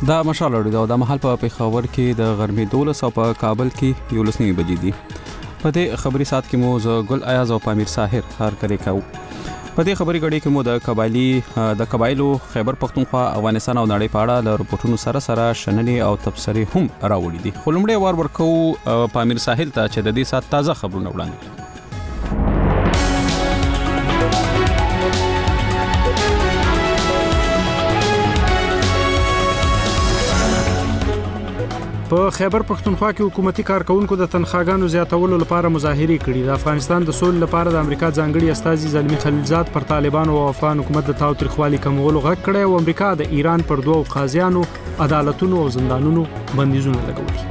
دا مشال اوري دا د محل په پیښور کې د غرمې 12 او په کابل کې 11 بجې دي. په دې خبري سات کې مو ز ګل ایاز او پامیر ساحر هر کړي کاو. په دې خبري غړي کې مو د قبایلو خیبر پختونخوا افغانستان او نړۍ په اړه د رپورټونو سره شننې او تبصرې هم راوړي دي. خلمړې وار ورکو پامیر ساحل ته چې د دې سات تازه خبرونه وړاندې. په خیبر پختونخوا کې حکومتي کارکونکو د تنخواګانو زیاتولو لپاره مظاهرې کړې. د افغانستان د سولې لپاره د امریکا ځانګړي استازي زلمی خلیلزاد پر طالبانو او افغان حکومت د تاوتریخوالي کمولو غږ کړی او امریکا د ایران پر دوه قاضیانو عدالتونو او زندانونو بندیزونه لګولي.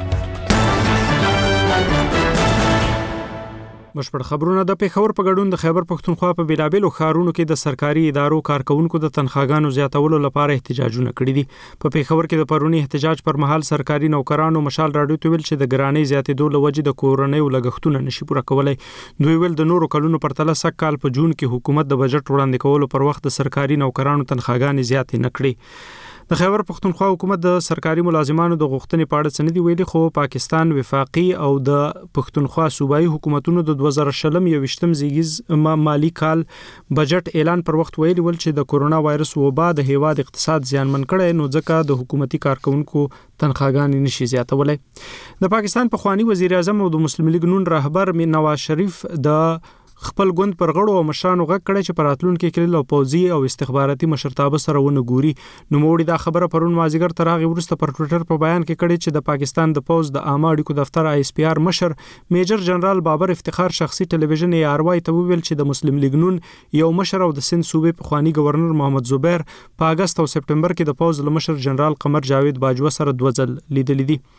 بشپړ خبرونه د پیښور په ګډون د خیبر پختونخوا په بیلابېلو ښارونو کې د سرکاري ادارو کارکونکو د تنخواګانو زیاتولو لپاره احتجاجونه کړي دي. په پیښور کې د پرونی احتجاج پر مهال سرکاري نوکرانو مشال راډیو ته ویل چې د ګرانۍ زیاتېدو له وجې د کورنیو لګښتونه نشي پوره کولای. دوی ویل د نورو کلونو په پرتله سږ کال په جون کې حکومت د بجټ وړاندې کولو پر وخت د سرکاري نوکرانو تنخواګانې زیاتې نه کړې. د خیبر پختونخوا حکومت د سرکاري ملازمانو د غوښتنې په اړه څه نه دی ویلي، خو پاکستان وفاقي او د پختونخوا صوبایي حکومتونو د 2020 زیږیز مالی کال بجټ اعلان پر وخت ویلي ول چې د کورونا وایرس وبا د هیواد اقتصاد زیانمن کړی، نو ځکه د حکومتي کارکونکو تنخواګانې نشي زیاتولای. د پاکستان پخوانی وزیر اعظم او د مسلم لیگ نون رهبر نواز شریف د خپل ګوند پر غړو او مشرانو غږ کړی چې په راتلونکي کې له پوځي او استخباراتي مشرتابه سره ونه ګوري. نو موړي دا خبره پرون مازیګر تر هغه وروسته پر ټوئیټر په بیان کې کړی چې د پاکستان د پوځ د عامه اړیکو دفتر ISPR مشر میجر جنرال بابر افتخار شخصي ټلویزیون ARY ته ویل چې د مسلم لیگ نون یو مشر او د سند صوبې پخوانی گورنر محمد زبیر په اگست او سپټمبر کې د پوځ له مشر جنرال قمر جاوید باجوه سره 2 ځل لیدلې دي.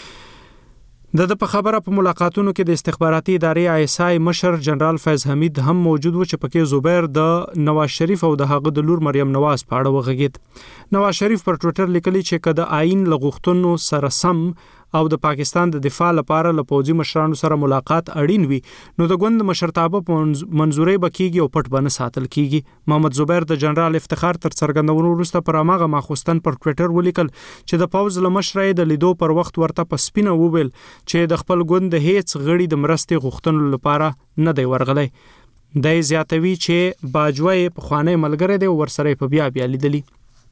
د په خبره په ملاقاتونو کې د استخباراتي ادارې ISI مشر جنرال فیض حمید هم موجود و چې پکې زبیر د نواز شریف او د هغه د لور مریم نواز په اړه وغږید. نواز شریف پر ټوئیټر لیکلی چې کله آئین لغښتنو سره سم او د پاکستان د دفاع لپاره له پوځي مشرانو سره ملاقات اړین وي، نو د ګوند مشرتابه په منزوري بکیږي او پټ بنه ساتل کیږي. محمد زبیر د جنرال افتخار تر څرګندونو وروسته پر هغه ماخوستن پر ټوئیټر ولیکل چې د پوځ له مشرۍ د لیدو پر وخت ورته په سپینه وویل چې د خپل ګوند د هیڅ غړي د مرستې غوښتنو لپاره نه دی ورغلی. د زیاتوي چې باجوه په خوانې ملګری دی او ورسره په بیا لیدلی.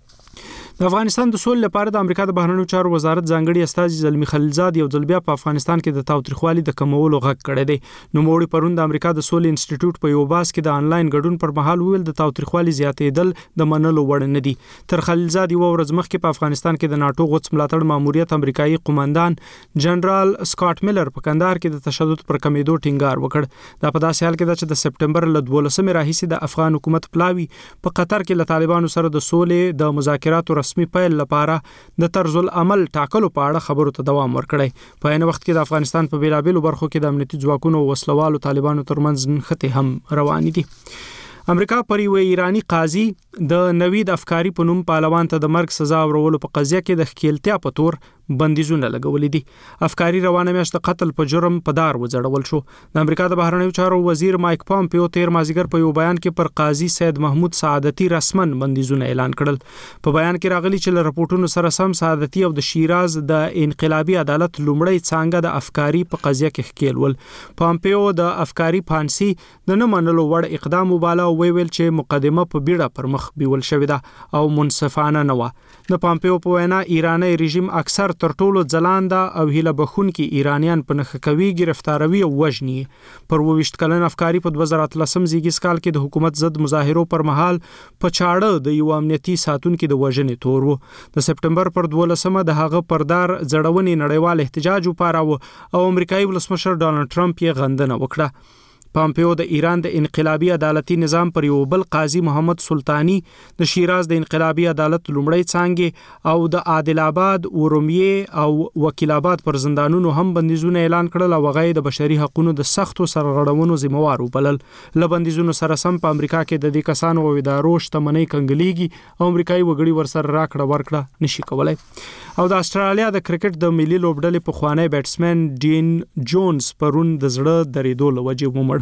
د افغانستان د سولې لپاره د امریکا د بهرنیو چارو وزارت ځانګړي استازي زلمی خلیلزاد یو ځل بیا په افغانستان کې د تاوتریخوالي د کمولو غږ کړی دی. نو موړي پرون د امریکا د سولې انسټیټیوټ په یو باس کې د انلاین ګډون پر مهال ویل د تاوتریخوالي زیاتېدل د منلو وړ نه دي. تر خلیلزاد یو ورځ مخکې په افغانستان کې د ناتو غوڅ ملاتړ ماموریت امریکایي قوماندان جنرال سکاټ میلر په کندهار کې د تشدد پر کمیدو ټینګار وکړ. دا په داسې حال کې ده چې د سپټمبر له 12 راهیسې د افغان حکومت پلاوی په قطر کې له طالبانو سره د سولې د مذاکراتو رسمي پیل لپاره د طرز العمل ټاکلو په اړه خبرو ته دوام ورکړی. په عین وخت کې د افغانستان په بیلابېلو برخو کې د امنیتي ځواکونو او وسلوالو طالبانو ترمنځ نښتې هم روانې دي. امریکا پر یو ایرانی قاضي د نوید افکاری په نوم پهلوان ته د مرګ سزا ورولو په قضیه کې د ښکیلتیا په تور بندیزونه لګولې دي. افکاری روانه میاشت د قتل په جرم په دار وځړول شو. د امریکا د بهرنیو چارو وزیر مایک پامپیو تیر مازیګر په یو بیان کې پر قاضي سید محمود سعادتي رسمن بندیزونه اعلان کړل. په بیان کې راغلي چې له رپورټونو سره سم سعادتي او د شیراز د انقلابي عدالت لومړی څانګه د افکاری په قضیه کې ښکیل ول. پامپیو د افکاری پانسي د نه منلو وړ اقدام وباله او ویل چې مقدمه په بیړه پر مخ بیول شوې ده او منصفانه نه و. د پامپیو په وینا ایرانی رژیم اکثر تر ټولو ځلانده او هیله بخونکي ایرانیان په نښه کوي، گرفتاروي او وژني. پر 22 کلن افکاری په 2013 زیږیز کال کې د حکومت ضد مظاهرو پر مهال په چاړه د یو امنیتي ساتونکو د وژنې تور و. د سپټمبر پر 12 د هغه پردار زړونې نړیوال احتجاج وپاراوه او امریکایي ولسمشر ډانلډ ټرمپ یې غندنه وکړه. پامپیو د ایران د انقلابي عدالتي نظام پر یو بل قاضي محمد سلطانی، د شیراز د انقلابي عدالت لومړی څانګې او د عادل آباد، ارومیه او وکیل آباد پر زندانونو هم بندیزونه اعلان کړل او هغه د بشري حقوقو د سختو سرغړونو ذمہوار وبلل. له بندیزونو سره سم په امریکا کې د دې کسانو او ادارو شتمنۍ کنګلیږي او امریکایي وګړي ورسره راکړه ورکړه نشي کولای. او د استرالیا د کرکټ د ملي لوبډلې په خوانی بیټسمن ډین جونز پرون د زړه درېدو له وجې ومړ.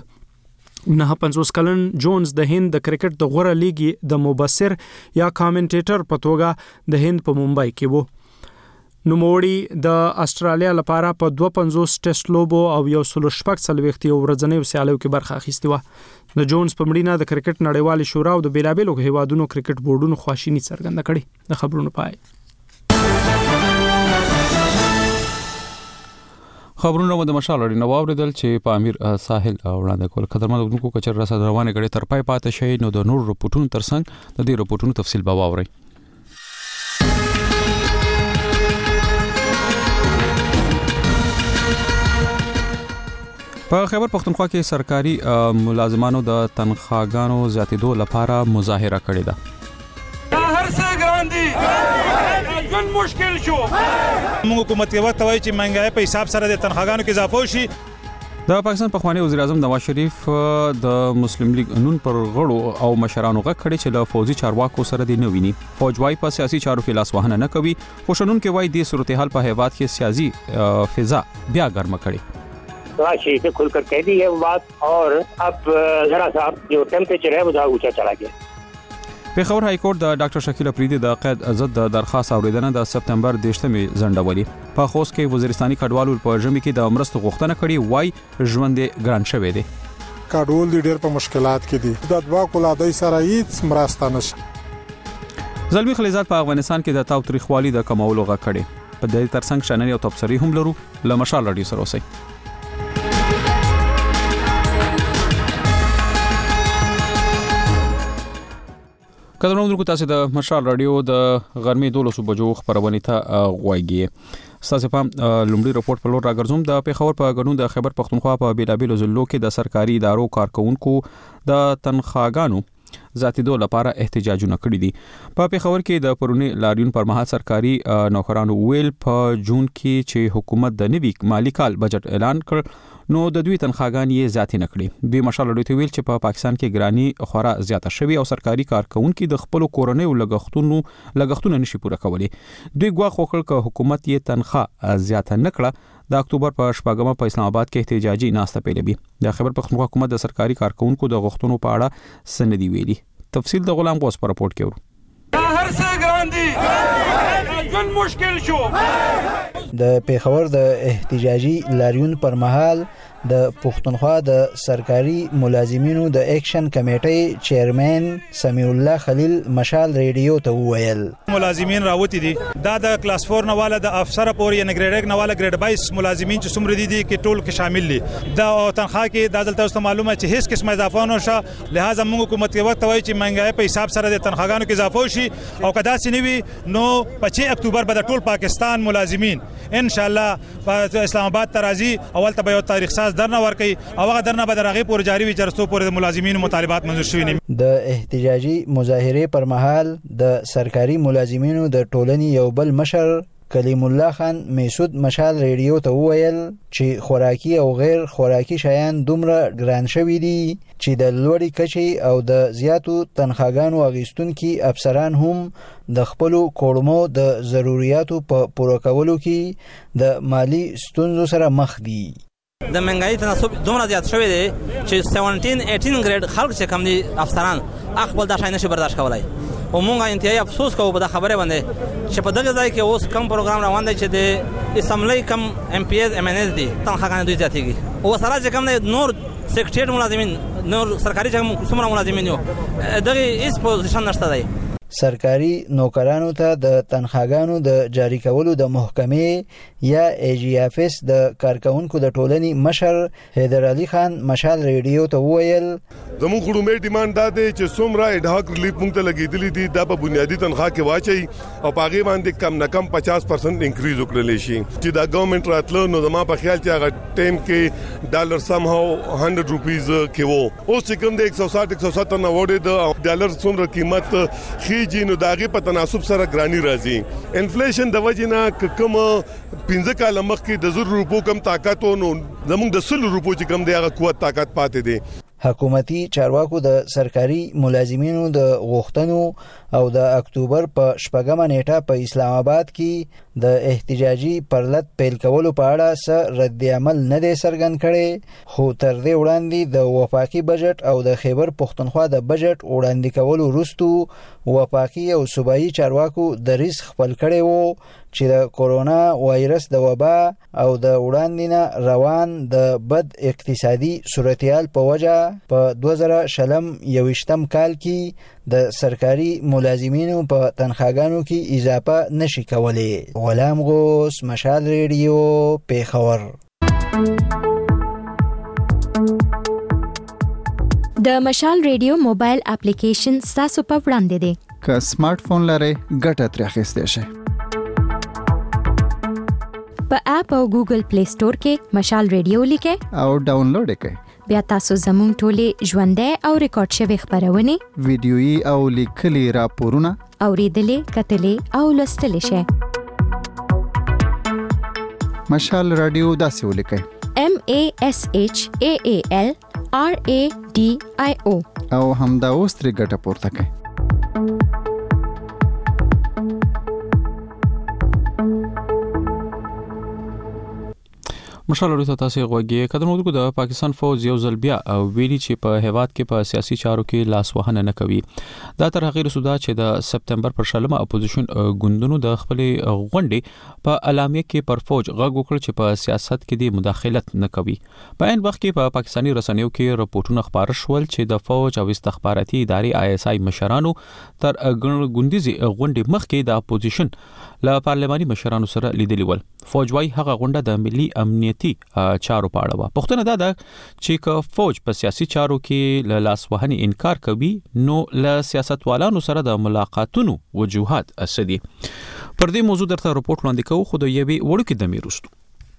50 کلن جونز د هند د کرکټ د غوره لیګ د مبصر یا کامنټیټر په توګه د هند په ممبئی کې وو. نوموړي د استرالیا لپاره په 250 ټیسټ لوبو او 106 ورځنیو سیالیو کې برخه اخیستې و. د جونز په مړینه د کرکټ نړیوال شورا او د بیلابېلو هیوادونو کرکټ بورډونو خواشیني څرګنده کړې. د خبرونو پای. خبرونه د مشال اړین واوریدل چې په امیر ساحل وړاندې کول قدرمن دونکو کچر راسه روانه غړي تر پای پاتې شي. نو د نور رپورټونو ترڅنګ د دې رپورټونو تفصیل به واوري. په خیبر پختونخوا کې سرکاري ملازمانو د تنخواګانو زیاتېدو لپاره مظاهره کړې ده. هر څه ګاندي ژوند مشکل شو. موږ حکومت کې وخت وایي چې مهنګای په حساب سره د تنخواګانو کې اضافه وشي. د پاکستان پخوانی وزیر اعظم نواز شریف د مسلم لیگ نون پر غړو او مشرانو غږ کړي چې له فوجي چارواکو سره دی نه ویني. فوج وايي په سیاسي چارو کې لاس وهنه نه کوي. خوشنون کې وايي د صورتحال په هیواد کې سیاسي فضا بیا ګرم کړي. راشي سے کھل کر کہہ دی ہے وہ بات اور اب ذرا سا جو ٹیمپریچر ہے وہ ذرا اونچا چلا گیا. پیښور های کورټ د ډاکټر شکیل اپریدي د قید ضد درخواست اوریدنه د سپتمبر 18 ځنډولې. په خوست کې وزیرستاني کډوالو په ژمي کې د امرستو غوښتنه کړې وای ژوند ګران شوی دی. کډوال ډېر په مشکلات کې دي. د دوا کولادای سره هیڅ مرسته نشي. زلمی خلیزات په افغانستان کې د تاوتریخوالي د کمولو غږ کړي. په دې ترڅنګ شنن یو تبصری هم لرو. لمشال رادیو سره اوسئ. قدرمنو دونکو تاسو د مشال رادیو د غرمې 12 بجو خبرونه ته غوږی. تاسو په لومړي رپورت په لور راګرځوم. د پیښور په غنون د خیبر پختونخوا په بیلابېلو ضلعو کې د سرکاري ادارو کارکونکو د تنخواګانو زیاتېدو لپاره احتجاجونه کړي دي. په پیښور کې د پرونی لاریون پر مهال سرکاري نوکرانو ویل په جون کې چې حکومت د نوي مالی کال بجټ اعلان کړ نو د دوی تنخواګانې یې زیاتې نه کړې. دوی مشال اډو ته ویل چې په پاکستان کې ګرانی خورا زیاته شوی او سرکاري کارکونکو د خپل کورنۍ لګښتونه نشي پوره کولی. دوی ګواښ وکړ چې حکومت یې تنخواه زیاته نه کړه. د اکتوبر په 8 په اسلام آباد کې احتجاجي ناسته پیلوي. د خیبر پختونخوا حکومت د سرکاري کارکونکو د غوښتنو په اړه سندې ویلي. تفصیل د غلام غوث په رپورت کې ورو. هر څه ګاندي ژوند مشکل شو. د پیښور د احتجاجي لاریون پر مهال د پښتونخوا د سرکاري ملازمینو د اکشن کمیټې چیرمن سمیع الله خلیل مشال ریډیو ته وویل ملازمین راوتی دي دا د کلاس 4 نواله د افسر پورې ان ګریډ 1 نواله ګریډ 22 ملازمین چې څومره دي کې ټول کې شامل دي دا تنخواه کې د دلته اوس معلومه چې هیڅ قسمه اضافه نه شو. لہذا موږ حکومت کې وخت وایي چې مهنګای په حساب سره د تنخواګانو کې اضافه وشي او کدا سنوي نو 5 اکتوبر به د ټول پاکستان ملازمین ان شاء الله په اسلام آباد ترازی اول ته یو تاریخ ساز درنه ورکي او هغه درنه به درغه پور جاری وي چرستو پورې د ملازمینو مطالبات منظور شوي نه. د احتجاجي مظاهره پر مهال د سرکاري ملازمینو د ټولنې یو بل مشر کلیم الله خان میسود مشال ریډیو ته وویل چې خوراکي او غیر خوراکي شیان دومره ګران شوي دي چې د لوړې کچې او د زیاتو تنخواګانو اغیستونکي افسران هم د خپل کوړمو د ضرورتو په پوره کولو کې د مالی ستونزو سره مخ دي. د منګای تناسب دومره زیات شوی دی چې 17-18 ګریډ خلک چې کم دي افسران خپل دا شای نشي برداشت کولای. او مونږه انتهایی افسوس کوو په خبره باندې چې په دغه ځای کې اوس کم پروګرام روان دی چې د اسمبلی کم ام پی ایز ام ان ایز دي تنخواګانې دوی زیاتېږي او سره چې کم دی نور سیکریټریټ ملازمین نور سرکاري څومره ملازمین یو دغه هیڅ پوزیشن نشته دی. سرکاري نوکرانو ته د تنخواګانو د جاری کولو د محکمې یا ای جی اف اس د کارکونکو د ټولنې مشر حیدر علي خان مشال ریډیو ته وویل زموږ خړومې ډیماند دا دی چې څومره اډهاک ریلیف مونږ ته لګېدلې دي دا په بنیادی تنخواه کې واچي او په هغه باندې کم نه کم 50% انکریز وکړل شي چې دا ګورنمنت راتلو نو زما په خیال چې هغه ټیم کې ډالر سم هاو 100 روپیز کې وو اوس چې کوم د 160 نه وړي د ډالر څومره قیمت جینو داغه په تناسب سره ګرانی راځي. انفلیشن د وجې نه کوم 15 کال مخکې د 100 روپو کم طاقت نو زموږ د 100 روپو چې کم دی هغه قوت طاقت پاتې دی. حکومتي چارواکو د سرکاري ملازمینو د غوښتنو او د اکتوبر په 4مه نیټه په اسلام آباد کې د احتجاجي پرلط پیل کولو په اړه څه رد عمل نه دی څرګند کړی، خو تر دې وړاندې د وفاقي بجټ او د خیبر پښتونخوا د بجټ وړاندې کولو وروسته وفاقي او صوبایي چارواکو دریځ خپل کړی وو چې د کورونا وایرس د وبا او د وړاندې نه روان د بد اقتصادي صورتحال په وجه په 2021 کال کې د سرکاري ملازمینو په تنخواګانو کې اضافه نشي کولی. غلام غوث، مشال ریډیو، پیښور. د مشال ریډیو موبایل اپلیکیشن تاسو په وړاندې دی. که سمارټ فون لرئ ګټه ترې اخیستی شئ. په اپ او ګوګل پلی سٹور کې مشال ریډیو لیکئ او ډاونلوډ یې کړئ. بیا تاسو زموږ ټولې ژوندۍ او ریکارډ شوي خبرونه، ویډیويي او لیکلي راپورونه اوریدلې، کتلې او لوستلی شئ. مشال رادیو داسې ولیکئ: MASHAAL RADIO او همدا اوس ترې ګټه پورته کړئ. مشال ورته تاسو غوږی کډنو د پاکستان فوج یو ځل بیا ویلي چې په هیواد کې په سیاسي چارو کې لاس وهنه نه کوي. دا تر هغه رسودا چې د سپتمبر پر 20 اپوزیشن ګوندونو د خپل غونډې په اعلامیه کې پر فوج غږ وکړ چې په سیاست کې د مداخلت نه کوي. په عین وخت کې په پاکستاني رسنیو کې راپورټونه خبر شول چې د فوج او استخباراتي ادارې ISI مشرانو تر ګوندیزي غونډې مخکې د اپوزیشن له پارلماني مشرانو سره لیدلي ول. فوج وايي هغه غونډه د ملي امنیتي چارو په اړه و. پښتنه دا ده چې که فوج په سیاسي چارو کې له لاس وهنې انکار کوي نو له سیاستوالانو سره د ملاقاتونو وجوهات اسدي. پر دې موضوع درته راپورټ وړاندې کوو خو د یوې وړوکې دمې وروسته.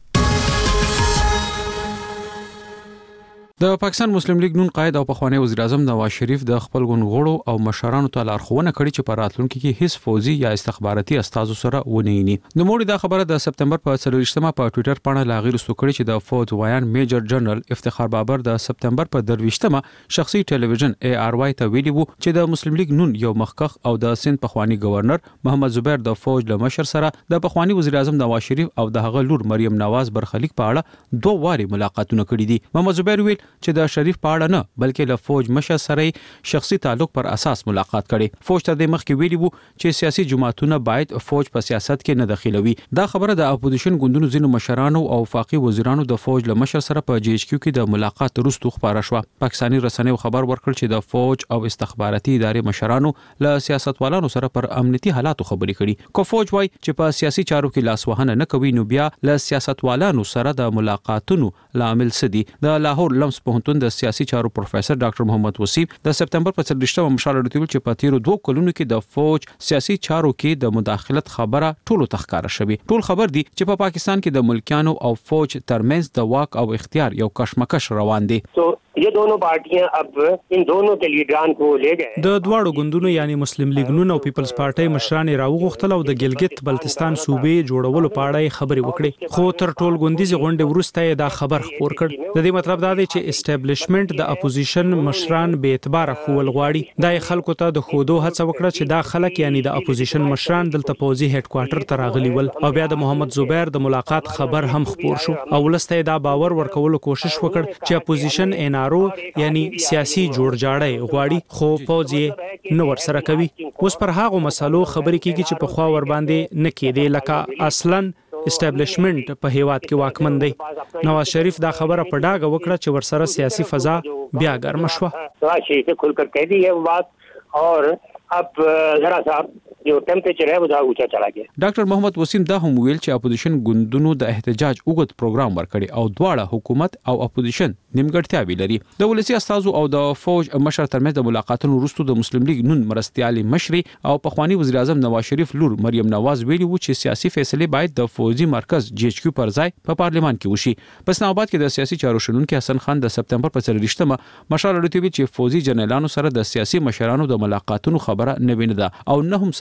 د پاکستان مسلم لیگ نون قائد او پخوانی وزیر اعظم نواز شریف د خپل غونغړو او مشرانو ته لارښوونه کړې چې په راتلونکي کې هیڅ فوزي یا استخباراتي استازو سره ونهینی. د موړي دا خبره د سپتمبر په 23مه په ټوئیټر باندې لاغیر سو کړی چې د فوج وایان میجر جنرال افتخار بابر د سپتمبر په 23مه شخصي ټلویزیون ARY ته ویلي وو چې د مسلم لیگ نون یو مخکخ او د سند پخوانی گورنر محمد زبیر د فوج له مشر سره د پخوانی وزیر اعظم نواز شریف او د هغه لور مریم نواز برخلیک په اړه دوه واري ملاقاتونه کړي دي. محمد زبیر ویل چې د شریف په اړه نه بلکې له فوج مشر سره شخصي تعلق پر اساس ملاقات کړي. فوج تر دې مخکې ویلي وو چې سیاسي جماعتونه باید فوج په سیاست کې نه دخیلوي. دا خبره د اپوزیشن ګوندونو ځینو مشرانو او وفاقي وزیرانو د فوج له مشر سره په GHQ کې د ملاقات وروسته خبره شوه. پاکستاني رسنیو خبر ورکړ چې د فوج او استخباراتي ادارې مشرانو له سیاستوالانو سره پر امنیتي حالاتو خبرې کړي. کو فوج وايي چې په سیاسي چارو کې لاس وهنه نه کوي نو بیا له سیاستوالانو سره د ملاقاتونو لامل سدي. د لاهور لمس پوهنتون د سیاسي چارو پروفیسور ډاکټر محمد وسیم د سپتمبر په 23مه مشال ورته چې په تیرو 2 کلونو کې د فوج سیاسي چارو کې د مداخلت خبره ټولو تخکاره شوی. ټول خبر دي چې په پاکستان کې د ملکیانو او فوج ترمنځ د واک او اختیار یو کشمکش روان دي. ये दोनों पार्टियां अब इन दोनों के लीडरान को ले गए. د دواړو ګوندونو یعنی مسلم لیگ نون او پیپلز پارټي مشران راوغختل او د ګلګت بلتستان صوبې جوړولو په اړه خبرې وکړې. خو تر ټول ګوندیزي غونډې وروسته دا خبر خبر کړ. د دې مطلب دا دی چې اسټابلیشمنت د اپوزیشن مشران به اعتبار خول غواړي. دا خلکو ته د خودو هڅه وکړه چې دا خلک یعنی د اپوزیشن مشران دلته پوزي هډ کوارټر ته راغلي ول او بیا د محمد زبیر د ملاقات خبر هم خبر شو او ولسته دا باور ورکولو کوشش وکړ چې اپوزیشن یعنی سیاسي جوړجاړی غواړي خو پوځي نو ور سره کوي. اوس پر هغه مسالو خبرې کیږي چې په خوا ور باندې نه کېدې لکه اصلا اسټابلیشمنت په هیواد کې واکمن دی. نواز شریف دا خبره په ډاګه وکړه چې ور سره سیاسي فضا بیا ګرم شوه. نواز شریف نے کھل کر کہہ دی ہے بات اور اب ذرا سا جو ټمپریچر ہے وہ دا اونچا چلا گیا. ډاکټر محمد وسیم دا هم ویل چې اپوزیشن ګوندونو د احتجاج اوږد پروګرام ورکړي او دواړه حکومت او اپوزیشن نیمګړتیاوې لري. د ولسی استازو او د فوج مشر ترمنځ د ملاقاتونو وروسته د مسلم لیگ نون مرستيالي مشري او پخوانی وزیر اعظم نواز شریف لور مریم نواز ویلي و چې سیاسي فیصله باید د فوجي مرکز GHQ پر ځای په پارلمان کې وشي. په اسلام آباد کې د سیاسي چارو شنونکو حسن خان د سپتمبر په 23مه مشال ورته چې فوجي جنرالانو سره د سیاسي مشرانو د ملاقاتونو خبره نه ویني ده او نه هم څه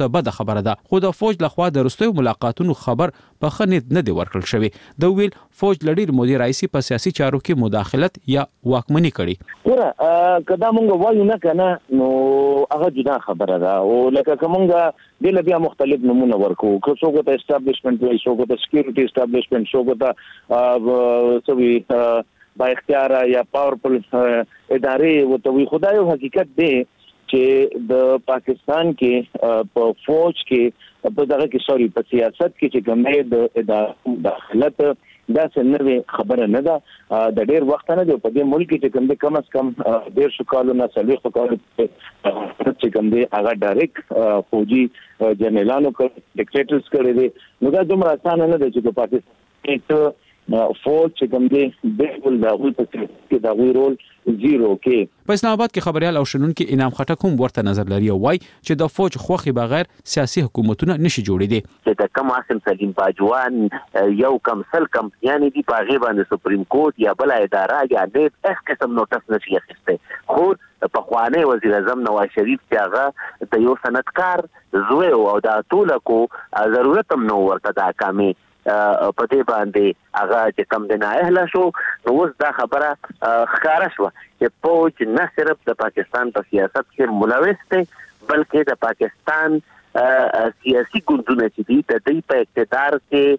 څه بده خبره ده، خو د فوج لخوا د وروستیو ملاقاتونو خبر په ښه نیت نه دی ورکړل شوی. د ویل فوج لړیر مودي رئیسي په سیاسي چارو کې مداخلت یا واکمني کړي. ګوره کدا مونږ وایو نه کنه نو هغه جدا خبره ده، او لکه کومه د بیا مختلف نمونه ورکو که څوک ته اسټابلیشمنت وایي، څوک ته سکیورټي اسټابلیشمنت، څوک ته سوي با اختیار یا پاورفل ادارې وتوي. خدای حقیقت دی چې د پاکستان کې په فوج کې په دغه کې په سیاست کې چې کومه د ادارو داخلت دا څنګه خبره نه ده. د ډېر وخت نه دی په دې ملک کې کم از کم 150 کالو نه 40 کالو چې کوم دی هغه ډایرکټ فوجي جنرالانو کې ډیکټیټرز کړی دي. نو دا دومره اسانه نه ده چې په پاکستان کې فوج چې کوم دی بالکل دا غوي په کې دا غوي رول زیرو کې. په اسلام آباد کې خبريال او شنونکو انعام خټک هم ورته نظر لري او وايي چې د فوج خوخي بغیر سیاسي حکومتونه نشي جوړېدي. چې د کم عاصم سلیم باجوان یو کم سل کم یعنی دی په غیبه د سپریم کورټ یا بل اداره یا د اس قسم نوټس نشي اخیسته. خو په خوانه وزیر اعظم نواز شریف چې هغه د یو صنعتکار زوی او د ټولو کو ضرورت هم نو ورته دا کامي په دې باندې هغه چې کم د نه اهل شو. نو اوس دا خبره ښکاره شو چې فوج نه صرف د پاکستان په سیاست کې ملوث دی بلکې د پاکستان سیاسي ګوندونه چې دي د دې په اقتدار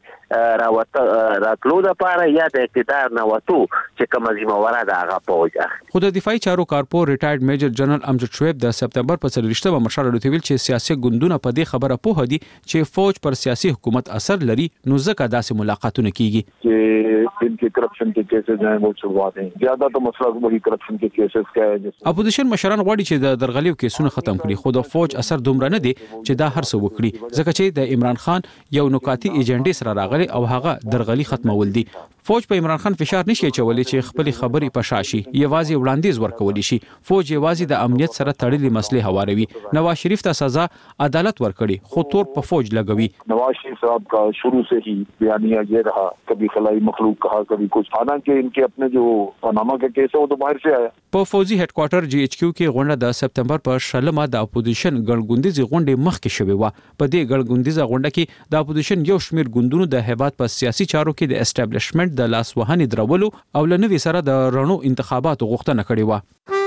کې راتلو لپاره یا د اقتدار نه وته چې کوم ذمہواره ده هغه فوج اخلي. خو د دفاعي چارو کارپور ریټایرډ میجر جنرال امجد شعیب د سپتمبر په 30مه مشر ویل چې سیاسي ګوندونه په دې خبره پوه دي چې فوج پر سیاسي حکومت اثر لري، نو ځکه داسې ملاقاتونه کیږي چې ان کې کرپشن کې کیسز ہیں وہ شروعات ہیں زیادہ تو مسئلہ وہی کرپشن کې کیسز کا ہے. اپوزیشن مشران غواړي چې د درغلیو کیسونه ختم کړي، خو د فوج اثر دومره نه دی چې دا هر څه وکړي، ځکه چې د عمران خان یو نکاتی ایجنډې سره راغلي او هغه درغلي ختمول دي. فوج په عمران خان فشار نشي چولې چې خپل خبرې پشاشي یوازې وړاندیز ورکول شي. فوج یوازې د امنیت سره تړلې مسلې هواروي. نواز شریف ته سزا عدالت ورکړي خو تور په فوج لګوي. نواز شریف صاحب کا شروع سے ہی بیانیہ یہ رہا کبھی خلائی مخلوق کہا کبھی کچھ، حالانکہ ان کے اپنے جو پاناما کا کیس ہے وہ تو باہر سے آیا. په فوجي هډ کوارټر جی ایچ کیو کې غونډه د سپتمبر په 16مه د اپوزیشن ګڼګوندیزي غونډې مخکې شوې و. په دې ګڼګوندیزه غونډه کې د اپوزیشن یو شمیر ګوندونو د هیواد په سیاسي چارو کې د اسټابلیشمنت د لاس وهنې درولو او لنوي سره د رڼو انتخاباتو غوښتنه کړې و.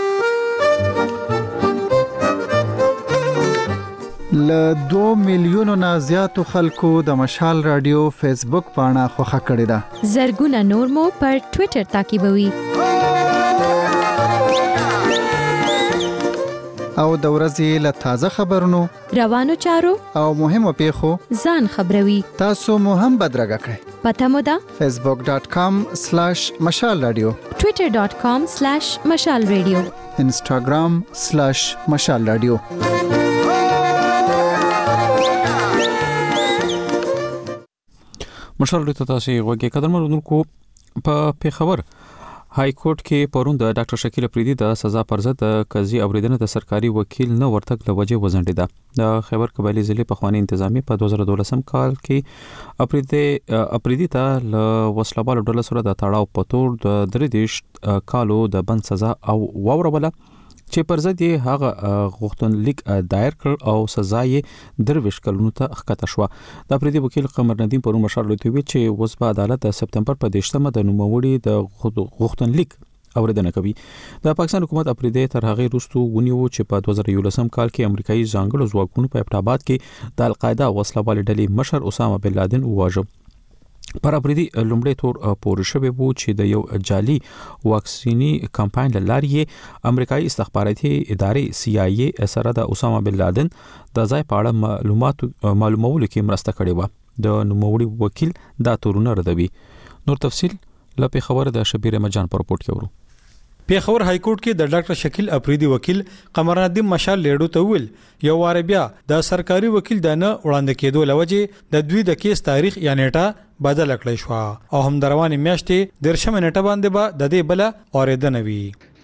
ل 2 میلیونو نه زیاتو خلکو د مشال رادیو فیسبوک پاڼه خوښه کړې ده. زرګونه نور مو پر ټوئیټر تعقیبوي او د ورځې له تازه خبرونو، روانو چارو او مهمو پیښو ځان خبروي. تاسو مو هم بدرګه کړئ. پته مو ده facebook.com/مشال رادیو، twitter.com/مشال رادیو، instagram/مشال رادیو. مشال رادیو ته تاسو غوږی قدرمنونکو. په پیښور های کورټ کې پرون د ډاکټر شکیل اپریدي د سزا پر ضد د قضیې اوریدنه د سرکاري وکیل نه ورتګ له وجې وځنډیده. د خیبر قبایلی ضلع په خوانی انتظامی په 2012 کال کې اپریدي ته له وسلوالو ډلو سره د تړاو په تور د 3 کالو د بند سزا او ووروله چې پر ضد یې هغه غوښتنلیک دایر کړ او سزا یې 23 کلونو ته ښکته شو. د اپریدي وکیل قمر ندیم پرون مشال راتوي چې اوس په عدالت د سپتمبر په 10مه د نوموړي د غوښتنلیک اوریدنه کوي. د پاکستان حکومت اپریدي تر هغه وروسته ونیو چې په 2011 کال کې امریکایي ځانګړو ځواکونو په ابټاباد کې د القاعده وسلوال ډلې مشر اسامه بن لادن وواژه. پر اپریدي لومړی تور پورې شوی وو چې د یو جعلي واکسینی کمپاین لارې امریکایي استخباراتي ادارې CIA سره د اسامه بن لادن د ځای په اړه معلومولو کې مرسته کړې و. د نوموړي وکیل دا تورونه ردوي. نور تفصيل لپاره خبره د شبیر مجان پر رپورت کې ورو. پیښور های کورټ کې د ډاکټر شکیل اپریدي وکیل قمر ندیم مشال لیډو ته ویل یو وار بیا د سرکاري وکیل د نه وړاندې کېدو لوجه د دوی د کیس تاریخ یا نیټه بدل کړی شو او هم روانه میاشتې 10 نیټه باندې به د دې بل اوریدنه وی.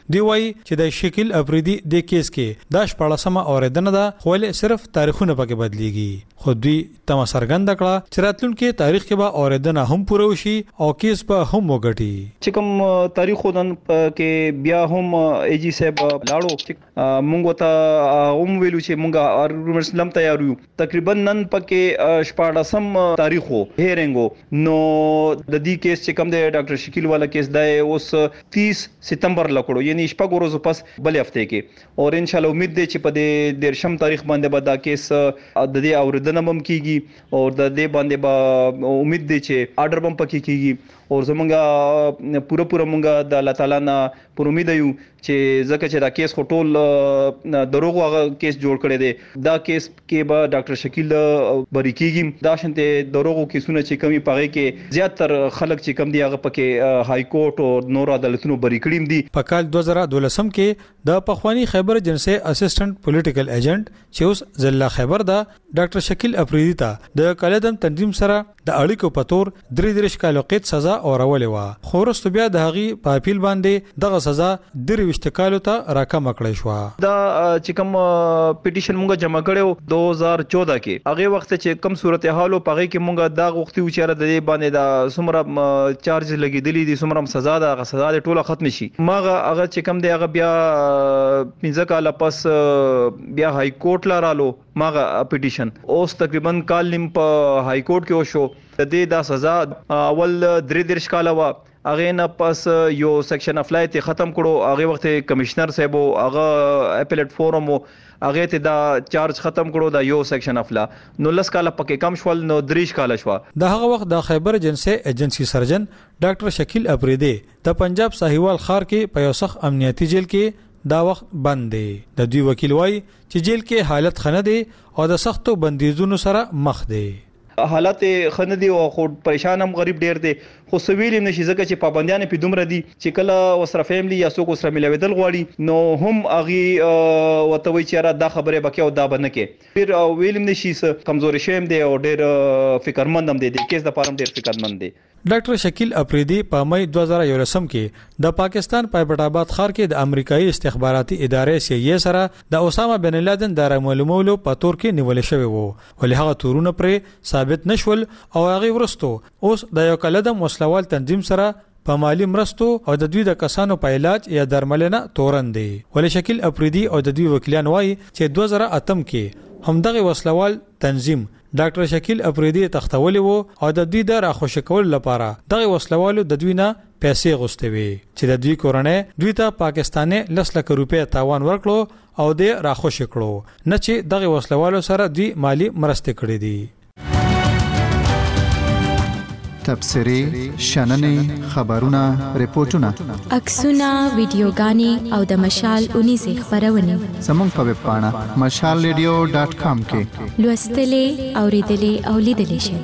دی وایي چې د شکیل افریدي د کیس کې د 14مه اوریدنه ده خو صرف تاریخونه پکې بدلیږي خو دوی تم سرګند کړه چې راتلونکي تاریخ کې به اوریدنه هم پوره وشي او کیس به هم وګټي چې کوم تاریخ ودان کې بیا هم ایجی صاحب لاړو مونږ ته ویلو چې مونږه ارګومنټس لم تیار یو تقریبا نن پکې 14 تاریخ وو هیرنګو نو د دې کیس چې کوم د ډاکټر شکیل والا کیس دی اوس 30 ستمبر لکړو یعنی شپږ ورځې پس بل هفته کې اور ان شاء الله امید دی چې په دې 13 تاریخ باندې به دا کیس د دې اوریدنه هم کیږي او د دې باندې به امید دی چې آرډر هم پکې کیږي او زمونږه پوره مونږه د الله تعالی نه پر امید یو چې ځکه چې دا کیس خټول دروغ هغه کیس جوړ کړی دی دا کیس کې به ډاکټر شکیل بری کیږي دا شنته دروغو کیسونه چې کمی پغې کې زیاتر خلک چې کم دی هغه پکې های کورټ او نور عدالتونو بری کړیم دي په کال 2012 کې د پخوانی خیبر جنسي اسسټنټ پولیټیکل ایجنټ چې اوس ضلع خیبر دا ډاکټر شکیل افریدی ته د کالدم تنظیم سره د اړیکو په تور 3 کالو قید سزا اورولې و خو وروسته بیا د هغي په اپیل باندې دغه سزا 23 کالو ته راکم کړی شو دا چې کوم پټیشن مونږه جمع کړو 2014 کې هغه وخت چې کوم صورتحال په هغه کې مونږه دا غوښتي و چې د دې باندې دا سمره چارج لګیدلی دي سمره سزا دا سزا ټوله ختم شي ماغه هغه چې کوم دی هغه بیا 15 کال پس بیا های کورټ لارالو ماغه پټیشن اوس تقریبا کال نیم په های کورټ کې وشو د دې دا سزا اول 3 کال وا هغه نه پس یو سیکشن اف لایت ختم کړو هغه وخت کمشنر صاحب هغه اپیلیټ فورم هغه ته دا چارج ختم کړو دا یو سیکشن اف لا نو لس کال پکې کم شول نو 3 کال شو د هغه وخت د خیبر جنسي ایجنسی سرجن ډاکټر شکیل افریدی د پنجاب ساحیوال خار کې په یو سخت امنیتي جیل کې دا وخت بند دی د دوی وکیل وای چې جیل کې حالت خنه دی او د سختو بندیزونو سره مخ دی حالت خنه دی او خو پریشان هم غریب ډیر دی خو سویل نشي ځکه چې پابندیان په دومره دي چې کله وسره فیملی یا څوک وسره ملويدل غواړي نو هم اغي وتوي چې را دا خبره بکې او دا بنکه پیر ویلم نشي کمزوري شیم دی او ډیر فکرمند هم دی د کیس د پاره ډیر فکرمند دی ډاکټر شکیل افریدی په مې 2011 کې د پاکستان په پټ آباد ښار کې د امریکایي استخباراتي ادارې CIA سره د اسامه بن لادن د معلومولو په تور کې نیول شوی وو ولې هغه تورونه پرې ثابت نشول او هغه ورستو اوس د یو کلدم وسلوال تنظیم سره په مالی مرستو او د دوی د کسانو په علاج یا درملنه تورن دي ولې شکیل افریدی او د دوی وکیلان وایي چې 2008 کې همدغه وسلوال تنظیم ډاکټر شکیل افریدی تختولې وو او د دوی د راخوش کول لپاره دغه وسلوالو د دوی نه پیسې غوښتي وي چې د دوی کورنۍ دوی ته پاکستاني 10 لک روپیا تاوان ورکړو او د راخوش کړو نه چې دغه وسلوالو سره دوی مالی مرسته کړې دي تبصری شننې خبرونه ریپورتونه عکسونه ویډیوګانې او د مشال 19 خبرونه زموږ په ویب پاڼه mashalradio.com کې لوستلې اوریدلې او لیدلې شئ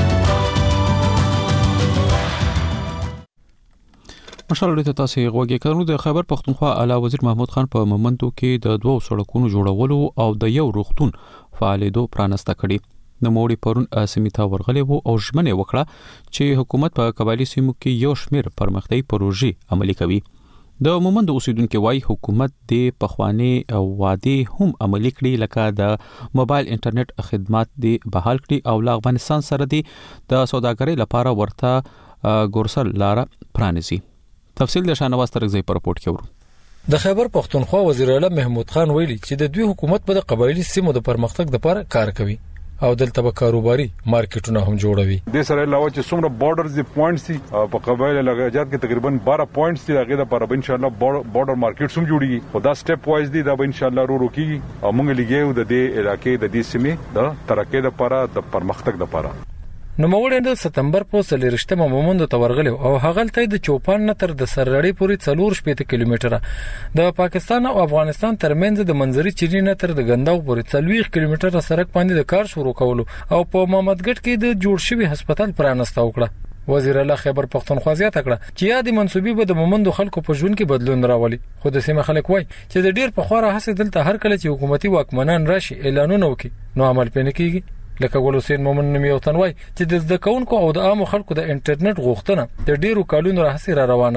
مشال ته تاسو غوږی کړو د خیبر پښتونخوا اعلی وزیر محمود خان په مومندو کې د 2 سړکونو جوړولو او د یو روغتون فعالیدو پرانسته کړي د موړي پرون سیمیتا ورغلې وو او ژمنه وکړه چې حکومت په قبایلی سیمو کې یو شمېر پرمختیايي پروژې عملي کوي د مومند اوسیدونکو وايي حکومت د پخوانی وعده هم عملي کړي لکه د موبایل انټرنیټ خدمات دی بحال کړي او افغانستان سره دی د سوداګرۍ لپاره ورته ګورسل لار پرانیزي تفصیل د شانواز ترغزي پر رپورت کړو د خیبر پښتونخوا وزیر اعلی محمود خان ویلي چې د دوی حکومت په قبایلی سیمو د پرمختګ لپاره کار کوي او دلته به کاروباري مارکیټونه هم جوړوي د سره علاوه چې څومره بارډرز دی پوینټس دي په قبایل لګاجات کې تقریبا 12 پوینټس دي هغه لپاره ان شاء الله بارډر مارکیټس هم جوړیږي او دا سټپ وایز دي دا ان شاء الله روکي او موږ لګیو د دې علاقې د دې سیمې د ترقې لپاره د پرمختګ لپاره نو موږ د سپتمبر په 13مه مومند ته ورغلو او هغه ته د چوپان نه تر د سرلړۍ پورې 4 کیلومتره د پاکستان او افغانستان ترمنځ د منځري چینی نه تر د غنداو پورې 40 کیلومتره سړک باندې د کار شروع کولو او په محمدګټ کې د جوړ شوی هسپتال پرانسته وکړه وزیر اعلی خیبر پښتونخوا زیاته کړه چې یادې منسوبي به د مومند خلکو په ژوند کې بدلون راولي خو د سیمه خلک وای چې د ډیر په خوره هڅه دلته هر کله چې حکومتي واکمنان راشي اعلانونه وکړي نو عمل پېنه کیږي لکه ګل حسین مومن نوم یو تنوي چې د ځکونکو او د عام خلکو د انټرنیټ غوښتنه د ډیرو کالونو راهسي را روانه ده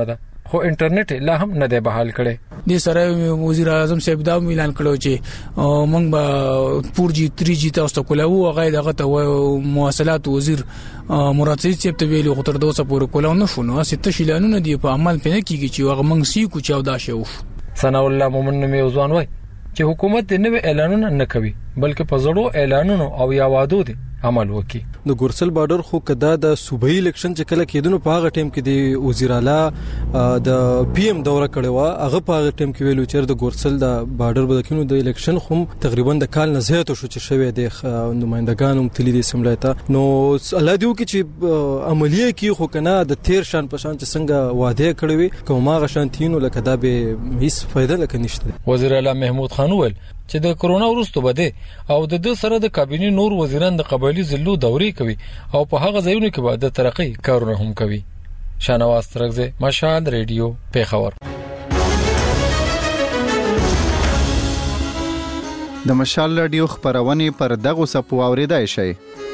خو انټرنیټ لا هم نه دی بحال کړي. د سره وزیر اعظم صاحب دا اعلان کړو چې موږ به 4G 3G تاسو ته کولاو هغه دغه ته مواصلات وزیر مراد سید صاحب ته ویلو خو تر دوسه پورې کولاو نه شو. نو ست شیلانونه دی په عمل پنه کیږي چې هغه موږ سی کو چاو دا شو. ثنا الله مومن نومي ځوان وای چې حکومت د نوې اعلانونه نه کوي بلکې په زړو اعلانونو او یا وعدو دي عمل وکي. د ګورسل بارډر خو کدا د صوبایي الیکشن چې کله کېدنو په هغه ټیم کې د وزیر اعلی د پی ام دوره کړې و هغه په هغه ټیم کې ویلو چې د ګورسل د بارډر بدکینو د الیکشن خو تقریبا د کال نه زیات شو چې شوی د نمائندګانو تللی د سملایته. نو الله دیو کې چې عملیه کې خو کنه د تیر شان په شان چې څنګه وعده کړې وي کومه غشانتینو لکه دا به هیڅ فائدہ لکه نشته. وزیر اعلی محمود خان ویل چې د کرونا وروسته بده او د سره د کابینه نور وزیران د قبایلی ضلعو دورې کوي او په هغه ځایونو کې به د ترقی کارونه هم کوي. شانواز ترغزه مشال ریډیو پیښور. د مشال ریډیو خبرونه پر دغه سپو اوریدای شي.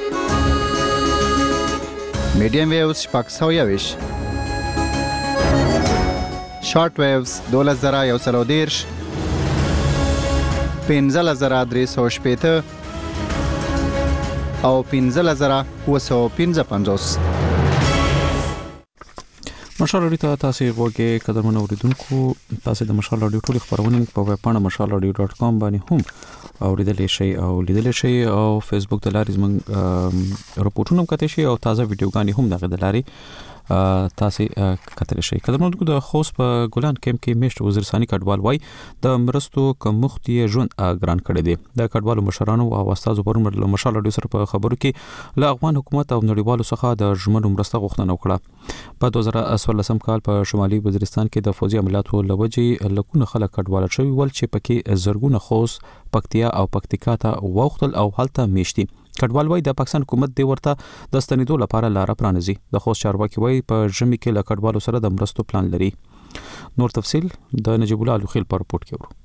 میډیم ویوز پاکستان یوش شارټ ویوز 2113 15,315 او 15,955. مشال رادیو ته تاسو غوږی قدرمن اوریدونکو تاسو د مشال رادیو ټول خبرونه په ویب پاڼه mashalradio.com باندې هم اوریدل شي او لیدل شي او فیسبوک د لارې زموږ راپورټونه کته شي او تازه ویډیوګانې هم دغه د لارې تاسو کتل شي. قدرمن د خوست په ګلان کیمپ کې میشت وزیر ثانی کډوال وای د مرستو کمښت یې ژوند ګران کړی دی. د کډوالو مشرانو او استادو پرمر له مشال رادیو سره په خبرو کې له افغان حکومت او نړیوالو څخه د ژمنو مرسته غوښتنه وکړه. په 2014 کال په شمالي وزیرستان کې د فوجي عملیاتو لوجې لکونه خلک کډوال شوی ول چې پکې زرګونه خوست پکتیا او پکتیکا ته وختل او هلته میشتي. کډوال وای د پاکستان حکومت دی ورته د ستنیدو لپاره لار پرانځي. د خوست چارواکي وای په ژمي کې له کډوالو سره د مرستو پلان لري. نور تفصيل د نجیب الله الخیل په رپورت کې ورو.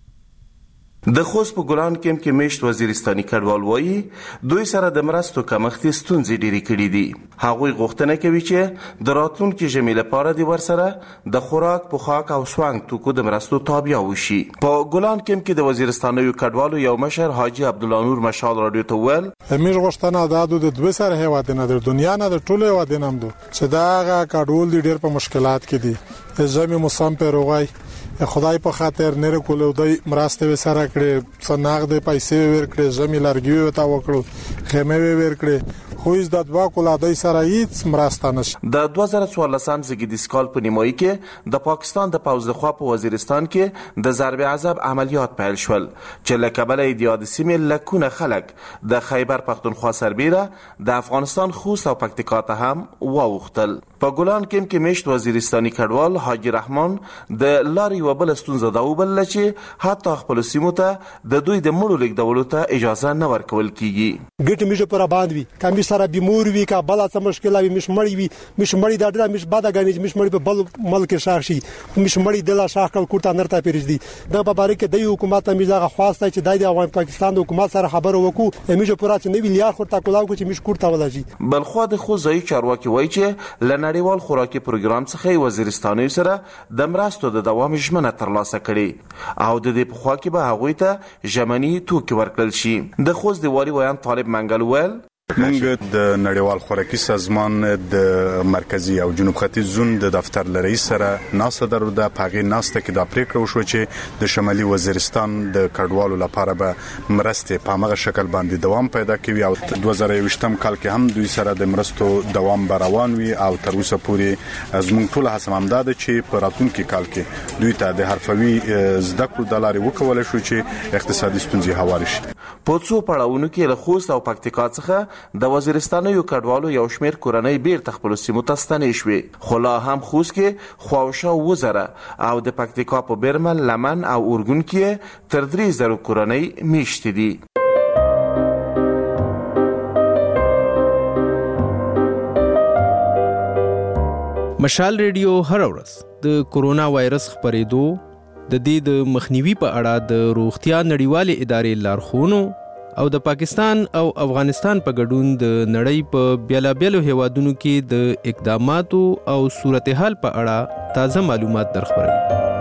د خوست په ګلان کیمپ کې میشت وزیرستاني کډوال وایي دوی سره د مرستو کمښت ستونزې ډېرې کړې دي. هغوی غوښتنه کوي چې د راتلونکي ژمي لپاره د ورسره د خوراک پوښاک او سوانګ توکو د مرستو تابع وشي. په ګلان کیمپ کې د وزیرستاني کډوالو یو مشر حاجی عبدالله نور مشال رادیو ته ویل امیر غوښتنه دادو د دوه سره هیوادونه د دنیا نه د ټولو هیوادونو هم چې دا کډوال ډېر په مشکلات کې دي. ژمي موسم په روغای خدای په خاطر نه کولو د مرسته وسره کړې څنګه د پیسې ورکړې زمي لارګي وتا وکړو خیمه ورکړې خو از د دوا کولا د سره هیڅ مرسته نشي. د 2014 زګیدي سکال په نیمایي کې د پاکستان د پوز لخوا په وزیرستان کې د ضرب عذاب عملیات پیل شول چې له کبله د سیمې لکونه خلک د خیبر پختونخوا سربیره د افغانستان خوست او پکتیکا ته هم واوختل. په ګلان کیمپ کې میشت وزیرستاني کډوال حاجی رحمان د لاري وبل ستونزه دا وبل چې حتی خپل سیمو ته د دوی د مړو لیکدولو ته اجازه نه ورکول کیږي. ګټ میشه پر باندې وي کمی سره بیمور وي کا بل څه مشکل وي مش مړی دا ډېر مش بادا غني مش مړی په بل ملک شاشي مش مړی د لا شاکل کوټه نرته پیرځدي دا په باره کې د حکومت میزه خواسته چې د افغان پاکستان حکومت سره خبرو وکړو میشه پر اته نه ویلیار خو تا کولاو چې مش کوټه ولاشي. بلخو د خوځي چارواکي وایي چې لنړیوال خوراکي پروګرام څخه وزیرستاني سره د مرستو د دوام ژمنه ترلاسه کړي او د دې په خوا کې به هغوی ته ژمني توکي ورکړل شي. د خوست د والي ویان طالب منګل ویل موږ د نړیوال خوراکي سازمان د مرکزی او جنوب ختیځ زون د دفتر رئیس سره ناسته درو د پاغي ناسته کې د پریکړه وشو چې د شمالي وزیرستان د کډوالو لپاره به مرسته په هغه شکل باندې دوام پیدا کوي او 2020 کال کې هم دوی سره د مرستو دوام روان وي او تر اوسه پورې زموږ ټول هڅه هم ده چې په راتلونکي کال کې دوی ته د حرفوي زده کړو د لارې وکول شو چې اقتصادي ستونزې هوار شي. په څو پړاوونو کې له خوست او پکتیکا څخه د وزیرستاني کډوالو یو شمیر کورنۍ بیرته خپل سیمو ته ستنې شوې خو لا هم خوست کې خواوشا وزره او د پکتیکا په برمل لمن او اورګون کې تر 3000 کورنۍ میشت دي. مشال ریډیو هر ورځ د کورونا وایرس خبرېدو د دې د مخنیوي په اړه د روغتیا نړیوالې ادارې لارښوونو او د پاکستان او افغانستان په ګډون د نړۍ په بیلابیلو هیوادونو کې د اقداماتو او صورتحال په اړه تازه معلومات درخبروي.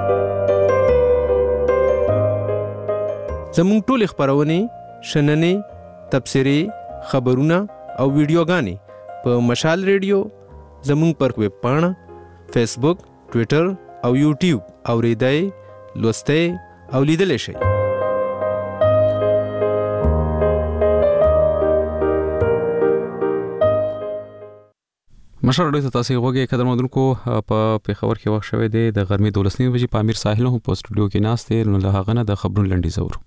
زموږ ټول خبرونه شننې تبصرې خبرونه او ویډیوګانې په مشال ریډیو زموږ پر ویب پاڼه فیسبوک ټوئیټر او یوټیوب اوریدای لوستئ او لیدلی شئ. مشر ډیره تاسو غوږی قدر مدونکو په پیښور کې وخت شوه دی د غرمې 12 بجې په امیر ساحل هم په سټوډیو کې ناشته نو له هغه نه د خبرونو لنډي زور.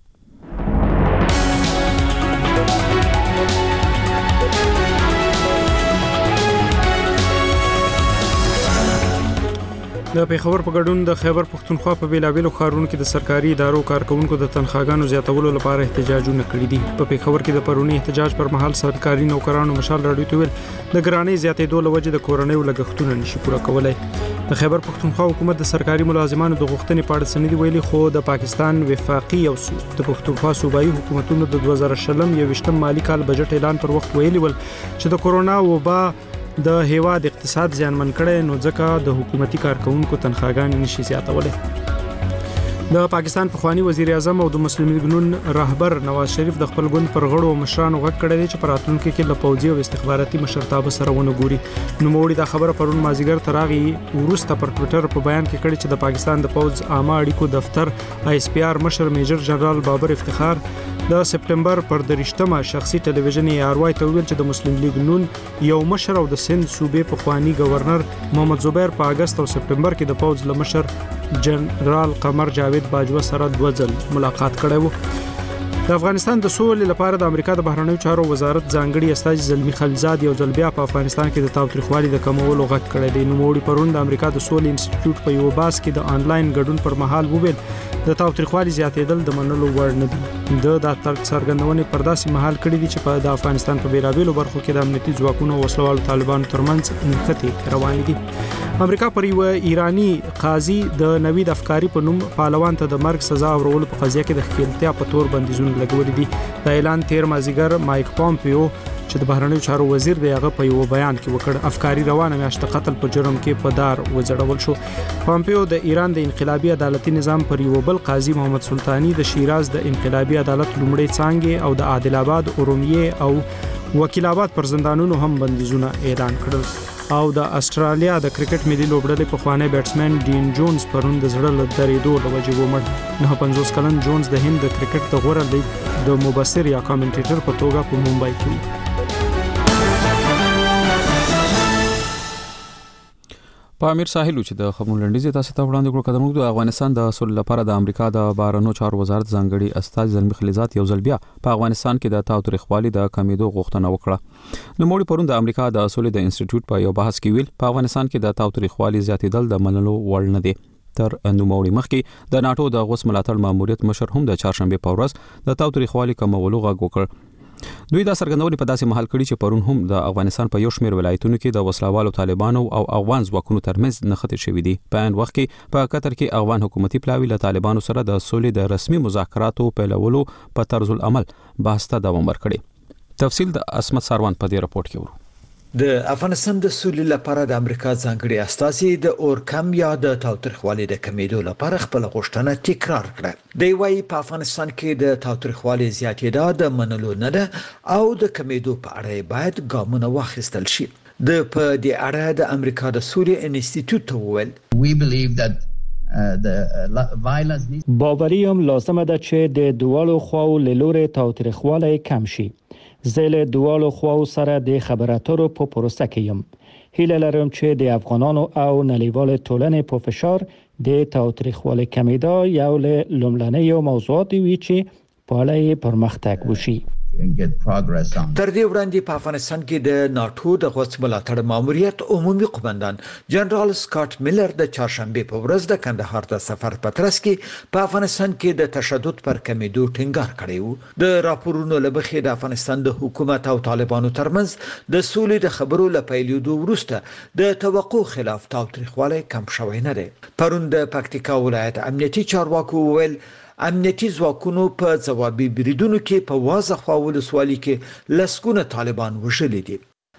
د پیښور په ګډون د خیبر پښتونخوا په بیلابیلو ښارونو کې د سرکاري ادارو کارکونکو د تنخواګانو زیاتولو لپاره احتجاجونه کړي دي. په پیښور کې د پرونی احتجاج پر مهال سرکاري نوکرانو مشال راډیو ته ویل د ګرانۍ زیاتېدو له وجې د کورنیو لګښتونه نشي پوره کولای. د خیبر پښتونخوا حکومت د سرکاري ملازمانو د غوښتنې په اړه څه نه دی ویلي، خو د پاکستان وفاقي او د پښتونخوا صوبایي حکومتونو د 2020 مالي کال بجټ اعلان پر وخت ویلي ول چې د کورونا وبا د هیواد اقتصاد زیانمن کړي، نو ځکه د حکومتي کارکونکو تنخواګانې نشي زیاتولای. د پاکستان پخوانی وزیر اعظم او د مسلم لیگ نون رهبر نواز شریف د خپل ګوند پر غړو مشرانو غږ کړی دی چې په راتلونکي کې له پوځي او استخباراتي مشرتابه سره ونه ګوري. نو موړي دا خبره پرون مازیګر تراغي ورسته پر ټوئیټر په بیان کې کړی چې د پاکستان د پوځ عامه اړیکو دفتر ISPR مشر میجر جنرال بابر افتخار د سپټمبر پر 3مه شخصي ټلویزیون ARY ته ویل چې د مسلم لیگ نون یو مشر او د سند صوبې پخوانی گورنر محمد زبیر په اگست او سپټمبر کې د پوځ له مشر جنرال قمر جاوید باجوه سره 2 ځل ملاقات کړی و. د افغانستان د سولې لپاره د امریکا د بهرنیو چارو وزارت ځانګړي استازي زلمی خلیلزاد یو ځل بیا په افغانستان کې د تاوتریخوالي د کمولو غږ کړی دی. نو موړي پرون د امریکا د سولې انسټیټیوټ په یو باس کې د آنلاین ګډون پر مهال وویل د تاوتریخوالي زیاتېدل د منلو وړ نه دي. د څرګندونې پر داسې مهال کړی دي چې په د افغانستان په بیلابیلو برخو کې د امنیتي ځواکونو او وسلوالو طالبانو ترمنځ نښتې روانې دي. امریکا پر یو ایرانی قاضي د نوید افکاری په نوم پهلوان ته د مرګ سزا ورولو په قضیه کې د ښکېلتیا په تور بندیزونه لګولي دي. دا اعلان تیر مازیګر مایک پامپیو چې د بهرنیو چارو وزیر دی هغه په یو بیان کې وکړ. افکاری روانه میاشت قتل په جرم کې په دار وځړول شو. پامپیو د ایران د انقلابي عدالتي نظام پر یو بل قاضي محمد سلطانی د شیراز د انقلابي عدالت لومړی څانګې او د عادل آباد ارومیه او وکیل آباد پر زندانونو هم بندیزونه اعلان کړل. او د استرالیا د کرکټ ملي لوبډلې پخوانی بیټسمن ډین جونز پرون د زړه له درېدو له وجې ومړ. 50 کلن جونز د هند د کرکټ د غوره لیګ د مبصر یا کامنټیټر په توګه په ممبئی کې په امیر ساحل چې د خبرونو لنډیز تاسو ته وړاندې کړو. قدمونو د افغانستان د سولې لپاره د امریکا د بهرنیو چارو وزارت ځانګړي استازي زلمی خلیلزاد یو ځل بیا په افغانستان کې د تاوتریخوالي د کمیدو غوښتنه وکړه. نو موړي پرون د امریکا د سولې د انسټیټیوټ په یو بحث کې ویل په افغانستان کې د تاوتریخوالي زیاتېدل د منلو وړ نه دي. تر نوموړي مخکې د ناتو د غوس ملاتړ ماموریت مشر هم د چهارشنبه په ورځ د تاوتریخوالي کمولو غږ وکړ. دوی دا څرګندونې په داسې محل کړي چې پرون هم د افغانستان په یو شمېر ولایتونو کې د وسلوالو طالبانو او افغان ځواکونو ترمنځ نښتې شوې دي. په عین وخت کې په قطر کې افغان حکومتي پلاوی له طالبانو سره د سولې د رسمي مذاکراتو پیلولو په طرز العمل بحث ته دوام ورکړي. تفصیل د اسمت ساروان په دې راپورټ کې ورو. د افغانستان د سولې لپاره د امریکا ځانګړي استازي د اورکم یا د تاوتریخوالي د کمیدو لپاره خپل غوښتنه تکرار کړه. دی وايي په افغانستان کې د تاوتریخوالي زیاتېدا د منلو نه ده او د کمیدو په اړه باید ګامونه واخیستل شي. د په دې اړه د امریکا د سولې انسټیټیوټ وویل باوریم لازمه ده چې د دوالو خواو له لوري تاوتریخوالی کم شي. زه له دوالو خواو سره د خبرو اترو په پروسه کې یم. هیله لرم چې د افغانانو او نړیوال ټولنې په فشار د تاوتریخوالي کمیدا یو له لومړنیو موضوعات وي چې په اړه پرمختګ وشي. تر دې وړاندې په افغانستان کې د ناتو د غوڅ ملاتړ ماموریت عمومي قومندان جنرال سکاټ میلر د چهارشنبه په ورځ د کندهار د سفر په ترڅ کې په افغانستان کې د تشدد پر کمیدو ټینګار کړی و. د راپورونو لبخې د افغانستان د حکومت او طالبانو ترمنځ د سولې د خبرو لپیلېدو وروسته د توقع خلاف تاوتریخوالی کم شوی نه دی. پرون د پکتیکا ولایت امنیتي چارواکو ویل امنیتي ځواکونو په ځوابي بریدونو کې په واضح خواول سوالي کې لسکونه طالبان وژلي دي.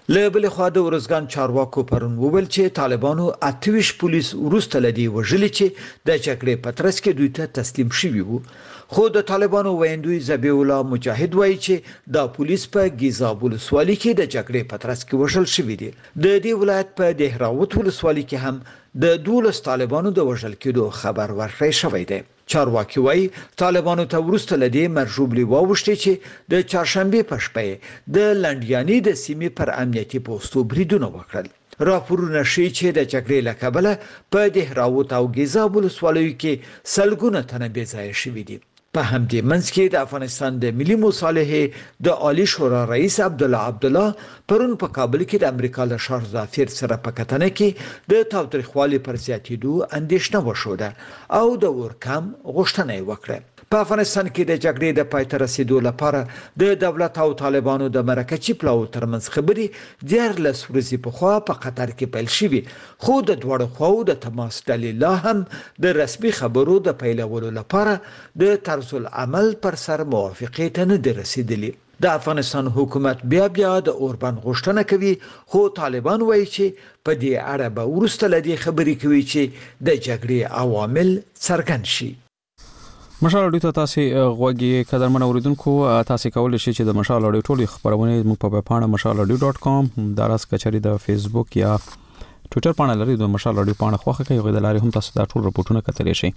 له بل خوا د ورزګان چارواکو پرون وویل چې طالبانو 28 پولیس ورسته لدی وژلي چې د چکرې پترس کې دوی ته تسلیم شوي وو. خو د طالبانو ویندوی ذبیح الله مجاهد وایي چې د پولیس په ګیزاب ولسوالۍ کې د چکرې پترس کې وژل شوي دي. د دې ولایت په دهراوت ولسوالۍ کې هم د 12 طالبانو د وژل کېدو خبر ورکړی شوی دی. چارواکي وایي طالبانو ته ورسته لدی مرجوبلی واوښتي چې د چهارشنبه په شپه د لندیانی د سیمې پر امنیتي پوسټو بریدونه وکړل. راپورونه ښیي چې د جګړې له کبله په دهراوت او ګیزاب ولسوالیو کې سلګونه تنه بې ځایه شوي دي. په همدې منځ کې د افغانستان د ملي مصالحې د عالی شورا رئیس عبدالله پرون په کابل کې د امریکا له شاه ظفر سره په کتنه کې د تاوتریخوالي پر زیاتېدو اندېښنه وښوده او د ورکم غوښتنه یې وکړه. په افغانستان کې د جګړې د پای ته رسیدو لپاره د دولت او طالبانو د مرکزي پلاوي ترمنځ خبرې 14 ورځې په خوا په قطر کې پیل شوې، خو د دوړو خواو د تماس دلیل هم د رسمي خبرو د پیلولو لپاره د طرز العمل پر سر موافقه ته نه رسیدلی. د افغانستان حکومت بیا د اوربان غوښتنه کوي، خو طالبان وایي چې په دې اړه به ورسته لدی خبرې کوي چې د جګړې عوامل څرګند شي. مشال اډیو ته تاسو غوږی قدرمن اوریدونکو تاسو کولای شئ چې د مشال اډیو ټولې خبرونه موږ په پاڼه mashalaudio.com داراس کچري د فیسبوک یا ټوئیټر پاڼه لري د مشال اډیو پاڼه خوخه کوي غوډه لري هم تاسو دا ټول رپورټونه کتلی شئ.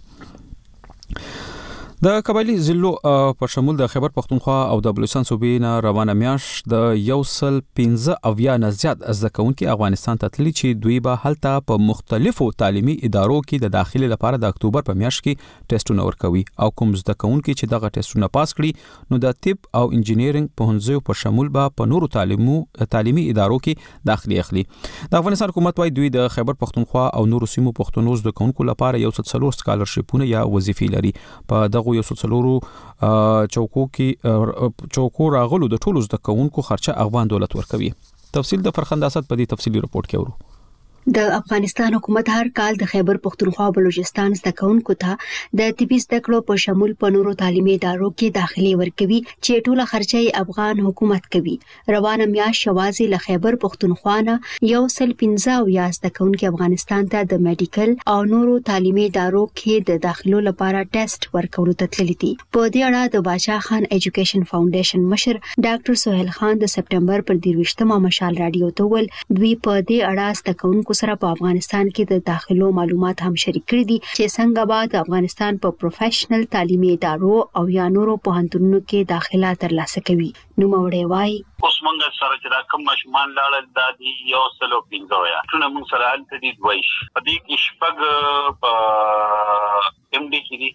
د قبایلی ضلعو په شمول د خیبر پختونخوا او د بلوچستان صوبې نه روانه میاش د 115 نه زیات زدهکونکي افغانستان ته تللي چې دوی به هلته په مختلفو تعلیمي ادارو کې د داخلي لپاره د اکتوبر په میاشت کې ټیسټونه ورکوي او کوم زدهکونکي چې دغه ټیسټونه پاس کړي نو د طب او انجینرینګ په هنځو په شمول به په نورو تعلیمي ادارو کې داخلي اخلي. د افغانستان حکومت وايي دوی د خیبر پختونخوا او نورو سیمو پښتنو زدهکونکو لپاره 140 سکالرشپونه یا وظیفې لري. په دغه یو څلورو چوکو راغلو د ټولو زدهکونکو خرچه افغان دولت ورکوي. تفصیل د فرخنده اسد په دې تفصیلی رپورت کې ورو. د افغانستان حکومت هر کال د خیبر پختونخوا او بلوچستان زدهکونکو ته د طبي زده کړو په شمول په نورو تعلیمي ادارو کې داخلي ورکوي چې ټوله خرچه افغان حکومت کوي. روانه میاشت شوازي له خیبر پختونخوا نه 115 زدهکونکي افغانستان ته د میډیکل او نورو تعلیمي ادارو کې د داخلو لپاره ټیسټ ورکولو ته تللي دي. په دې اړه د باچا خان ایجوکیشن فاونډیشن مشر ډاکټر سہیل خان د سپټمبر پر 23مه مشال رادیو ته ول دوی په دې اړه زدهکونکو سره په افغانستان کې د داخلو معلومات هم شریک کړي دي چې څنګه به د افغانستان په پروفیشنل تعلیمي ادارو او یا نورو پوهنتونونو کې داخله ترلاسه کوي. نو موړې وای اوس مونږ سره چې دا کوم مشمان لاړل د دې 115 یا ټول مونږ سره الته دي دویش په دې کې شپږ په ام ډي کې دي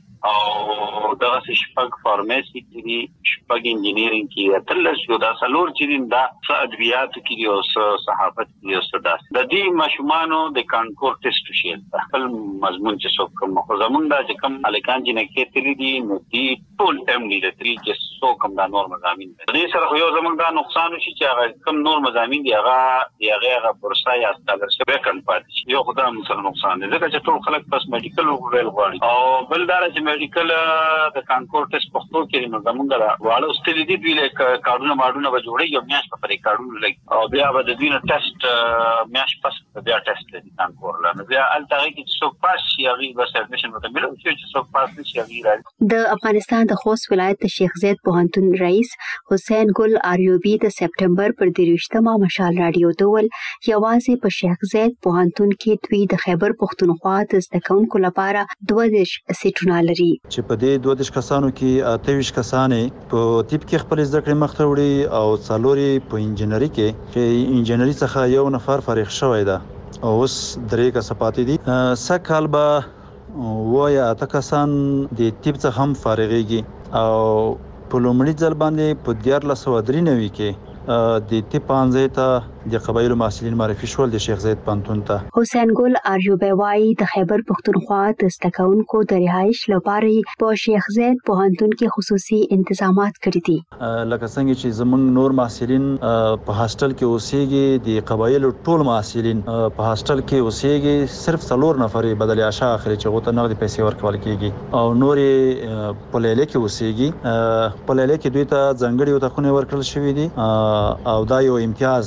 او دا شپږ فارماسي کې دي، شپږ انجینیرینګ کې ترلس یو دا سلور چې دي دا ادبیات کې دي او صحافت کې دي او د دې مشمانو د کانکور ټیسټ شي خپل مضمون چې څوک کوم خو زمونږ دا چې کوم الکان چې نه کې تللی دي نو دي ټول ام ډي د 3 کې څوک کوم دا نور مضامین دي سره یو زمونږ دا نقصان شي چې هغه کوم نور مضامین دي هغه بورسا یا سکالرشپ کړي پاتې شي. یو خدای مسله نقصان دي ځکه چې ټول خلک پس میډیکل ویل غواړي او بل دا چې میډیکل د کانکور ټیسټ پښتو کې نو زمونږ دا واړو ستلي دي دوی له کارونه ماډونه به جوړي یو میاش په پرې کارونه لګي او بیا به د دوی نه ټیسټ میاش پس بیا ټیسټ دي کانکور لا بیا الټاګي چې څوک پاس شي هغه بس اډمیشن ورته ملو چې څوک پاس نشي هغه راځي. د افغانستان د خوست ولایت شیخ زید پوهنتون رئیس حسین ګل آریوبی د سپټمبر پر 23مه مشال رادیو ته ول یوازې په شیخ زید پوهنتون کې دوی د خیبر پختونخوا د زدهکونکو لپاره 12 سیټونه لري چې په دې 12 کسانو کې 28 کسانې په طب کې خپل زده کړې مخ ته وړي او څلوري په انجینری کې چې انجینری څخه یو نفر فارغ شوی دی او اوس درې کسه پاتې دي. سکهال به وایي اته کسان د طب څخه هم فارغېږي او په لومړي ځل باندې په 1493 کې د طب پانځه ته د قبایلو محصلین معرفي شول د شیخ زید پوهنتون ته. حسین ګل آریوبی وايي د خیبر پختونخوا د زدهکونکو د رهایش لپاره په شیخ زید پوهنتون کې خصوصي تنظیمات کړی دي. لکه څنګه چې زمونږ نور محصلین په هاستل کې اوسېږي د قبایلو ټول محصلین په هاستل کې اوسېږي صرف 4 نفر بدل عشاء اخري چې غوته نغدي پیسې ورکول کیږي او نورې په لیله کې اوسېږي. په لیله کې دوی ته ځنګړي وتخونه ورکړل شوې دي او دا یو امتیاز ده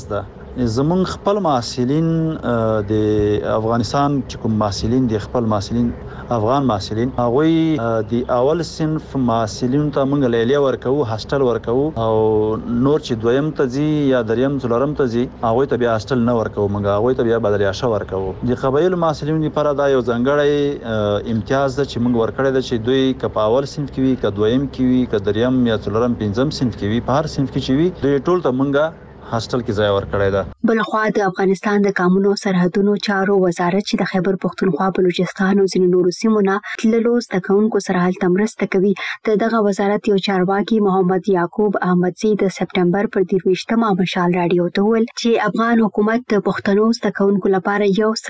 زمون خپل محصلین د افغانستان چې کوم محصلین د خپل محصلین افغان محصلین هغه د اول صنف محصلین ته موږ لیلیه ورکو هاستل ورکو او نور چې دویم ته ځي یا دریم څلورم ته ځي هغه ته بیا هاستل نه ورکو موږ هغه ته بیا بدل عاشه ورکو د قبایل محصلین لپاره دا یو ځانګړی امتیاز ده چې موږ ورکړی ده چې دوی که په اول صنف کې وي که دویم کې وي که دریم یا څلورم پنځم صنف کې وي په هر صنف کې چې وي دوی ټول ته موږ هاستل کې ځای ورکړی ده. بلخوا د افغانستان د قانونو سرحدونو چارو وزارت چې د خیبر پښتونخوا بلوچستان او ځینو نورو سیمو نه تللو زده کوونکو سره هلته مرسته کوي. دغه وزارت یو چارواکي محمد یعقوب احمدزی د سپټمبر پر 23مه مشال رادیو ته ویل چې افغان حکومت د پښتنو زده کوونکو لپاره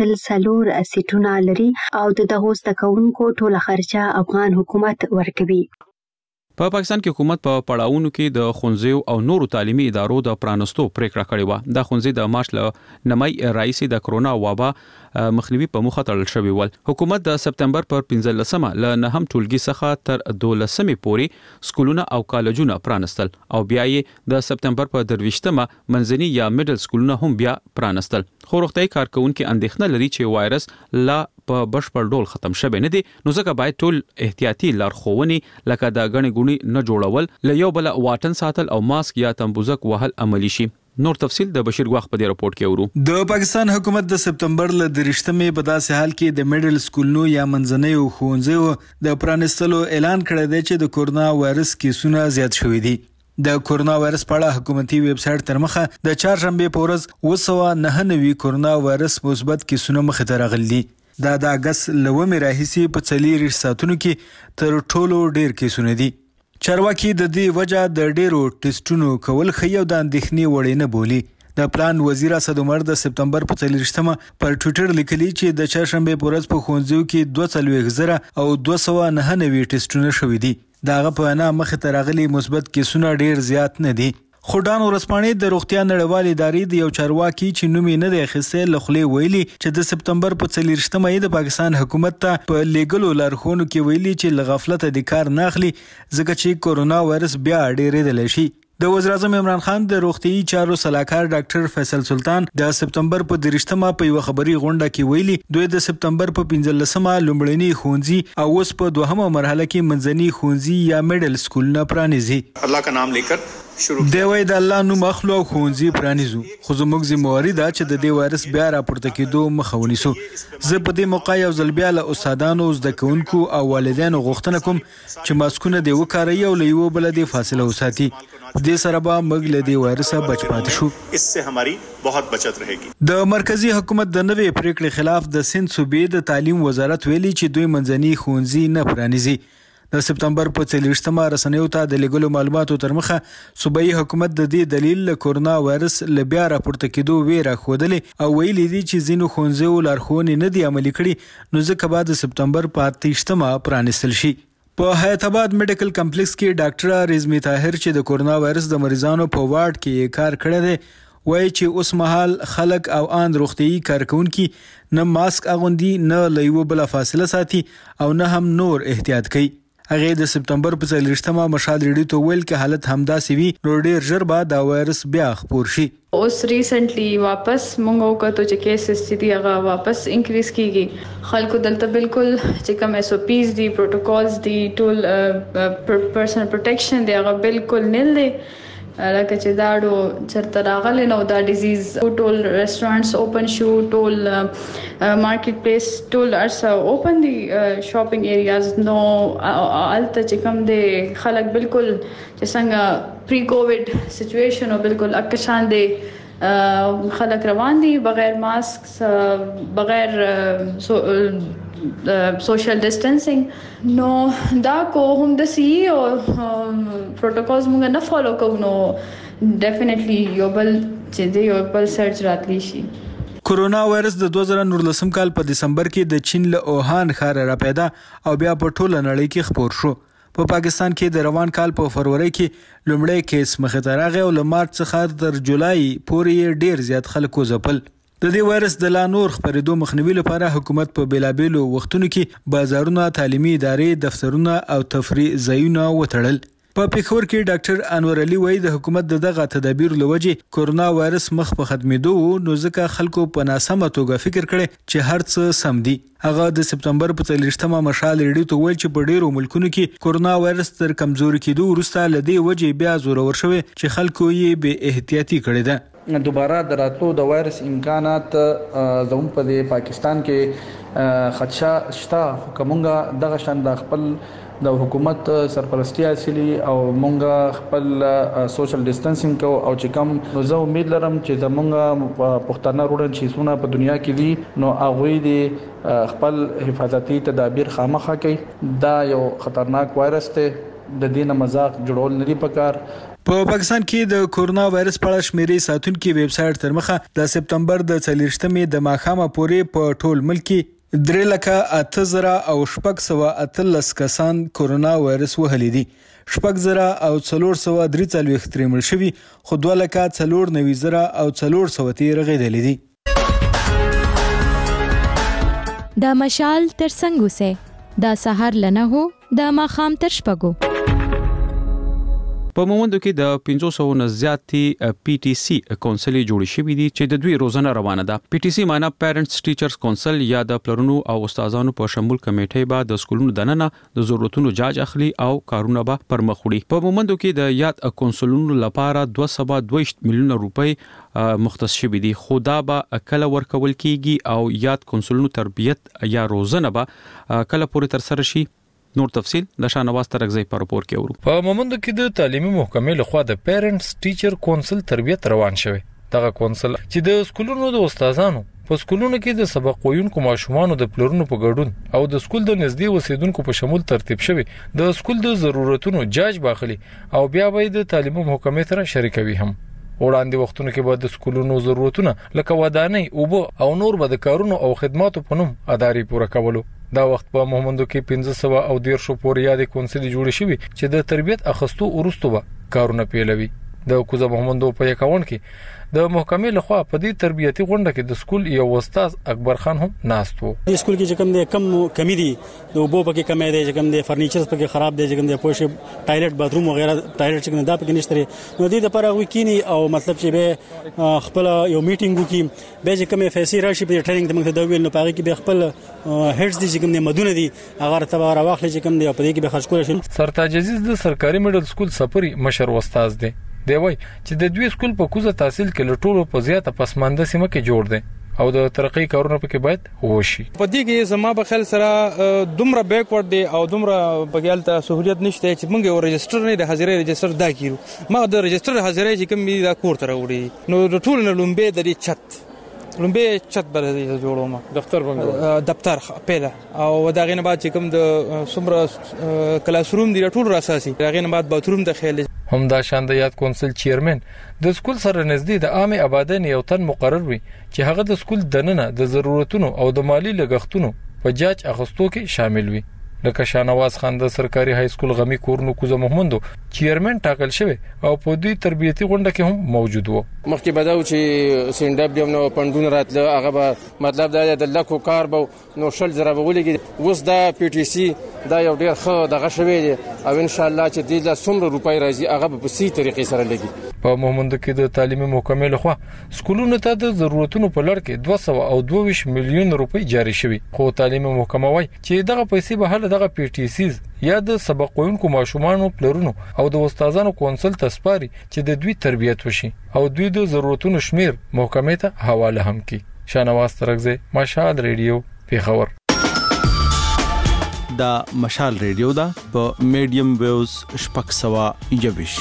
104 سیټونه لري او دغه زده کوونکو ټوله خرچه افغان حکومت ورکوي. په پاکستان کې حکومت په پړاوونو کې د ښوونځیو او نورو تعلیمي ادارو د پرانستو پریکړه کړې و. د ښوونځي د مارچ له نمای رئیس د کرونا وبا مخنیوي په موخه تړل شوی ول. حکومت د سپټمبر پر 15مه له نهم ټولګي څخه تر 12مې پورې سکولونه او کالجونه پرانستل او بیا یې د سپټمبر پر 23مه منځني یا میډل سکولونه هم بیا پرانستل. خو روغتیايي کارکونکو اندېښنه لري چې وایرس لا په بشپړ ډول ختم شوی نه دی، نو ځکه باید ټول احتیاطي لارښوونې لکه د غنې ګونی نه جوړول، له یو بل واټن ساتل او ماسک یا تنبوزک وهل عملی شي. نور تفصیل د بشیر غواخ په دې رپورت کې ورو. د پاکستان حکومت د سپټمبر ل 23مې په داسې حال کې د میډل سکولونو یا منځنیو ښوونځیو د پرانستلو اعلان کړی دی چې د کورونا وایرس کیسونه زیات شوي دي. د کورونا وایرس په اړه حکومتي ویب سټ تر مخه د چهارشنبه په ورځ 299 کورونا وایرس مثبت کیسونه مخ ته راغلي دي. دا د اگست لومې راهیسې په 40 ساعتونو کې تر ټولو ډیر کیسونه دي. چارواکي د دې وجہ د ډیرو ټیسټونو کول خو یو د اندېښنې وړ نه بولی. د پلان وزیر اسد عمر د سپټمبر په 40مه پر ټوئیټر لیکلی چې د چهارشنبه په ورځ په ښوونځیو کې 240,000 او 299 ټیسټونه شوي دي. داغه په انا مخ ته راغلي مثبت کیسونه ډیر زیات نه دي. خډان ورسپانې د روغتیا نړیوال ادارې د یو چارواکي چې نوم یې نه دی اخیستی لخلې ویلي چې د سپټمبر په 40مه د پاکستان حکومت ته په لیګلو لارښوونو کې ویلي چې له غفلت د کار نه اخلي ځکه چې کورونا وایرس بیا ډېرېدلی شي. د وزیر اعظم عمران خان د روغتیايي چارو صلاحکار ډاکټر فیصل سلطان د سپټمبر په 30مه په یو خبري غونډه کې ویلي دوی د سپټمبر په 15مه لومړني ښوونځي او اوس په دوهمه مرحله کې منځني ښوونځي یا میډل سکولونه پرانیزي. الله کا نام لیکر دی وای د الله نوم اخلو او ښوونځي پرانیزو، خو زموږ ذمہواري ده چې د دې وایرس بیا راپورته کېدو مخه ونیسو. زه په دې موقع یو ځل بیا له استادانو، زده کوونکو او والدینو غوښتنه کوم چې ماسکونه دې وکاروي او له یو بل دې فاصله وساتي. دې سره به موږ له دې وایرسه بچ پاتې شو. اس سے ہماری بہت بچت رہے گی. د مرکزی حکومت د نوې پریکړې خلاف د سند صوبې د تعلیم وزارت ویلي چې دوی منځني ښوونځي نه پرانیزي. د سپټمبر په 40مه رسنیو ته د لیګلو معلوماتو تر مخه صوبایي حکومت د دې دلیل له کورونا وایرس له بیا راپورته کېدو ویره ښودلې او ویلي دي چې ځینو ښوونځیو لارښوونې نه دي عملي کړي، نو ځکه به د سپټمبر په 28مه پرانیستل شي. په حیات آباد میډیکل کمپلیکس کې ډاکټر رزمي طاهر چې د کورونا وایرس د مریضانو په وارډ کې کار کړی دی وایي چې اوس مهال خلک او ان روغتیايي کارکونکي نه ماسک اغوندي، نه له یو بل فاصله ساتي او نه هم نور احتیاط کوي. هغه د سپټمبر په 40مه مشال ریډیو ته ویل کې حالت همداسې وي نو ډیر ژر به دا وایرس بیا خپور شي. اوس ریسنټلی واپس مونږ وکړو چې کیسز چې هغه واپس انکریز کیږي. خلکو دلته بالکل چې کوم اس او پیز دي، پروتوکولز دي، ټول پرسنل پروټیکشن دی هغه بالکل نل دی. لکه چې داړو چرته راغلی نو دا ډیزیز ټول ریسټورانټس اوپن شو، ټول مارکیټ پلیس ټول ارسه اوپن دي، شاپینګ ایریاز نو الته چې کوم دی خلک بالکل چې څنګه پری کووډ سچویشن او بالکل اکشان دی خلک روان دي بغیر ماسک، بغیر سوشل ډسټنسینګ. نو دا کو هم د سی او پروتوکولز موږ نه فالو کوو نو ډیفینیټلی یو بل چې دی یو بل سرچ راتلی شي. کورونا وایرس د 2019 کال په دسمبر کې د چین له اوهان ښار را پیدا او بیا په ټوله نړۍ کې خپور شو. په پاکستان کې د روان کال په فروری کې لومړی کیس مخې ته راغی او له مارچ څخه تر جولای پورې ډیر زیات خلکو ځپل. د دې وایرس د لا نور خپرېدو مخنیوي لپاره حکومت په بیلابېلو وختونو کې بازارونه، تعلیمي ادارې، دفترونه او تفریح ځایونه وتړل. په پیښور کې ډاکټر انور علي وایي د حکومت دغه تدابیر لوجه کورونا وایرس مخ په ختمېدو نو ځکه خلکو په ناسمه توګه فکر کړي چې هر څه سم دي. هغه د سپتمبر په 30مه مشال ریډیو ته ویل چې په ډیرو ملکونو کې کورونا وایرس تر کمزوري کېدو وروسته لدی وجه بیا زورور شوی چې خلکو یې به احتیاطي کړی ده. دوباره دراتلو د وایرس امکانات زموږ په پاکستان کې خدشه شته. کومه دغه شان د خپل د حکومت سرپرستی حاصلي او مونږ خپل سوشل ډیسټنسینګ کو او چې کوم زه امید لرم چې زمونږ پښتانه روډن چې څونه په دنیا کې دي نو هغه دي خپل حفاظتي تدابیر خامخا کوي. دا یو خطرناک وایرس ته د دینه مزاق جوړول نه دی پکار. په پاکستان کې د کورونا وایرس په اړه شمیرې ساتونکو ویب سټ تر مخه د سپتمبر د 30مې د ماخامه پورې په ټول ملک کې 3,08,000 او 618 کسان کورونا وایرس وهلي دي. 6,443 ترمل شوي خو 2,490 او 413 رغېدلې دي. د مشال تر څنګه سه د سحر لنه هو د ماخام تر شپګو په مومندو کې د 500 نه زیاتې پی ټی سی کونسلې جوړې شوې دي چې د دوی روزنه روانه ده. پی ټی سی معنی پیرنټس ټیچرز کونسل یا د پلرونو او استادانو په شمول کمیټې به د سکولونو دننه د ضرورتونو جاج اخلي او کارونه به پرمخ وړي. په مومندو کې د یاد کونسلونو لپاره 222 میلیون روپۍ مختص شوي دي خو دا به کله ورکول کیږي او یاد کونسلونو تربیت یا روزنه به کله پورې تر سره شي. نور تفصیل د شانواز ترغزی پر راپور کې اورو. په مومند کې د تعلیمي محکمې لخوا د پیرنټس ټیچر کونسل تربیت روان شوی. دغه کونسل چې د سکولونو د استادانو په سکولونو کې د سبق ویونکو ماشومان د پلرونو په ګډون او د سکول د نږدې اوسیدونکو په شمول ترتیب شوی د سکول د ضرورتونو جاج باخلي او بیا به د تعلیمي محکمې سره شریکوي هم. وړاندې وختونو کې به د سکولونو ضرورتونه لکه ودانۍ اوبه او نور به د کارونو او خدماتو په نوم اداري پوره کولو. دا وخت په مومندو کې 1500 او 150 پورې یاد کونسل جوړ شوی چې د تربیت اخستو ورستو به کارونه پیلوي. د کوزه مومندو په 51 کې د محکمې لخوا په دې تربیتي غونډه کې د سکول یو استاد اکبر خان هم ناست وو. د سکول کې چې کوم د کمی دي د اوبو پکې کمی دي چې کوم د فرنیچر پکې خراب دي چې کوم د پوښ ټایلټ باتروم وغیرہ ټایلټ چې کوم دا پکې نشته نو دې لپاره وکینی او مطلب چې به خپل یو میټینګ وکي به چې کوم فیسي راشي په ټریننګ د موږ د ویل نو پاره کې به خپل هډز دي چې کوم د مدونه دي هغه ته راوخلې چې کوم دی په دې کې به خرج کول شي. سرتاج عزیز د سرکاري میډل سکول سپری مشر استاد دی. دی وای چې د دوی سکول په کوزه تحصیل کې لټولو په زیاته پسمانده سیمه کې جوړ دی او د ترقی کارونه پکې باید وشي. په دې کې زما په خیال سره دومره بیکورډ دی او دومره بګیال ته سہولیت نشته چې موږ یو رجستر نه د حاضرۍ رجستر دا کیرو. ما د رجستر حاضرۍ چې کوم دا کور تر وړي نو د ټول نه لومبه د لومبه چت بل جوړوم دفتر پیله او دا غینه بعد چې کوم د سمره کلاس روم دی ټول را اساسي غینه بعد باتروم د خیال هم دا شان د یاد کونسل چیرمن د سکول سره نږدې د عامه آبادی یو تن مقرر وي چې هغه د سکول دننه د ضرورتونو او د مالی لګښتونو په جاج اخستو کې شامل وي. لکه شانواز خان د سرکاري های سکول غمی کورنو کوزه محمدو چیرمن ټاکل شوی او په دې تربیتي غونډه کې هم موجود وو. مخکې بداو چې سینډاب دی نو پندون راتله هغه به مطلب دا د لکو کار به نو شل زره ولګي اوس دا پی ټی سی دا یو ډیر ښه دغه شوی دی او ان شاء الله چې د څومره روپۍ راځي هغه په سي طریقې سره لګي. په مومند کې د تعلیمي محکمې لخوا سکولونو ته د ضرورتونو په لړ کې 222 میلیون روپۍ جاری شوي خو تعلیمي محکمه وايي چې دغه پیسې به هله دغه پی ټی سیز یا د سبق ویونکو ماشومانو پلرونو او د استادانو کونسل تسپاري چې د دوی تربیت وشي او دوی د ضرورتونو شمیر محکمې ته حواله هم کړي. شانواز ترغزه مشال ریډیو پیښور. دا مشال ریډیو دا په میډیم ویوز شپږ سوا یوش.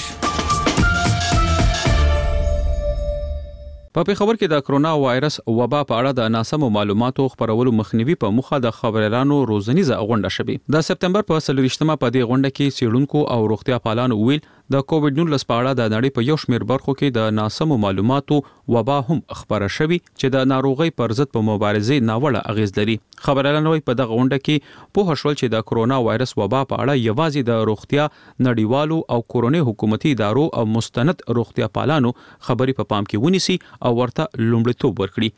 په خبر کې د کرونا وایرس وبا په اړه د ناسمو معلوماتو خبرولو مخنیوي په مخه د خبريالانو روزنیزه غونډه شوه. د سپتمبر په 30مه په دې غونډه کې سیړونکو او روغتیا پالانو ویل د کووډ-19 په اړه د نړۍ په یو شمېر برخو کې د ناسمو معلوماتو وبا هم خبره شوه چې د ناروغي پر ضد په مبارزه ناوړه اغیز لري. خبريالانو په دغه غونډه کې په هوښول چې د کرونا وایرس وبا په اړه یوازې د روغتیا نړیوالو او کورونی حکومتي ادارو او مستند روغتیا پالانو خبري په پام کې ونیسي او ورته لومړیتوب ورکړي.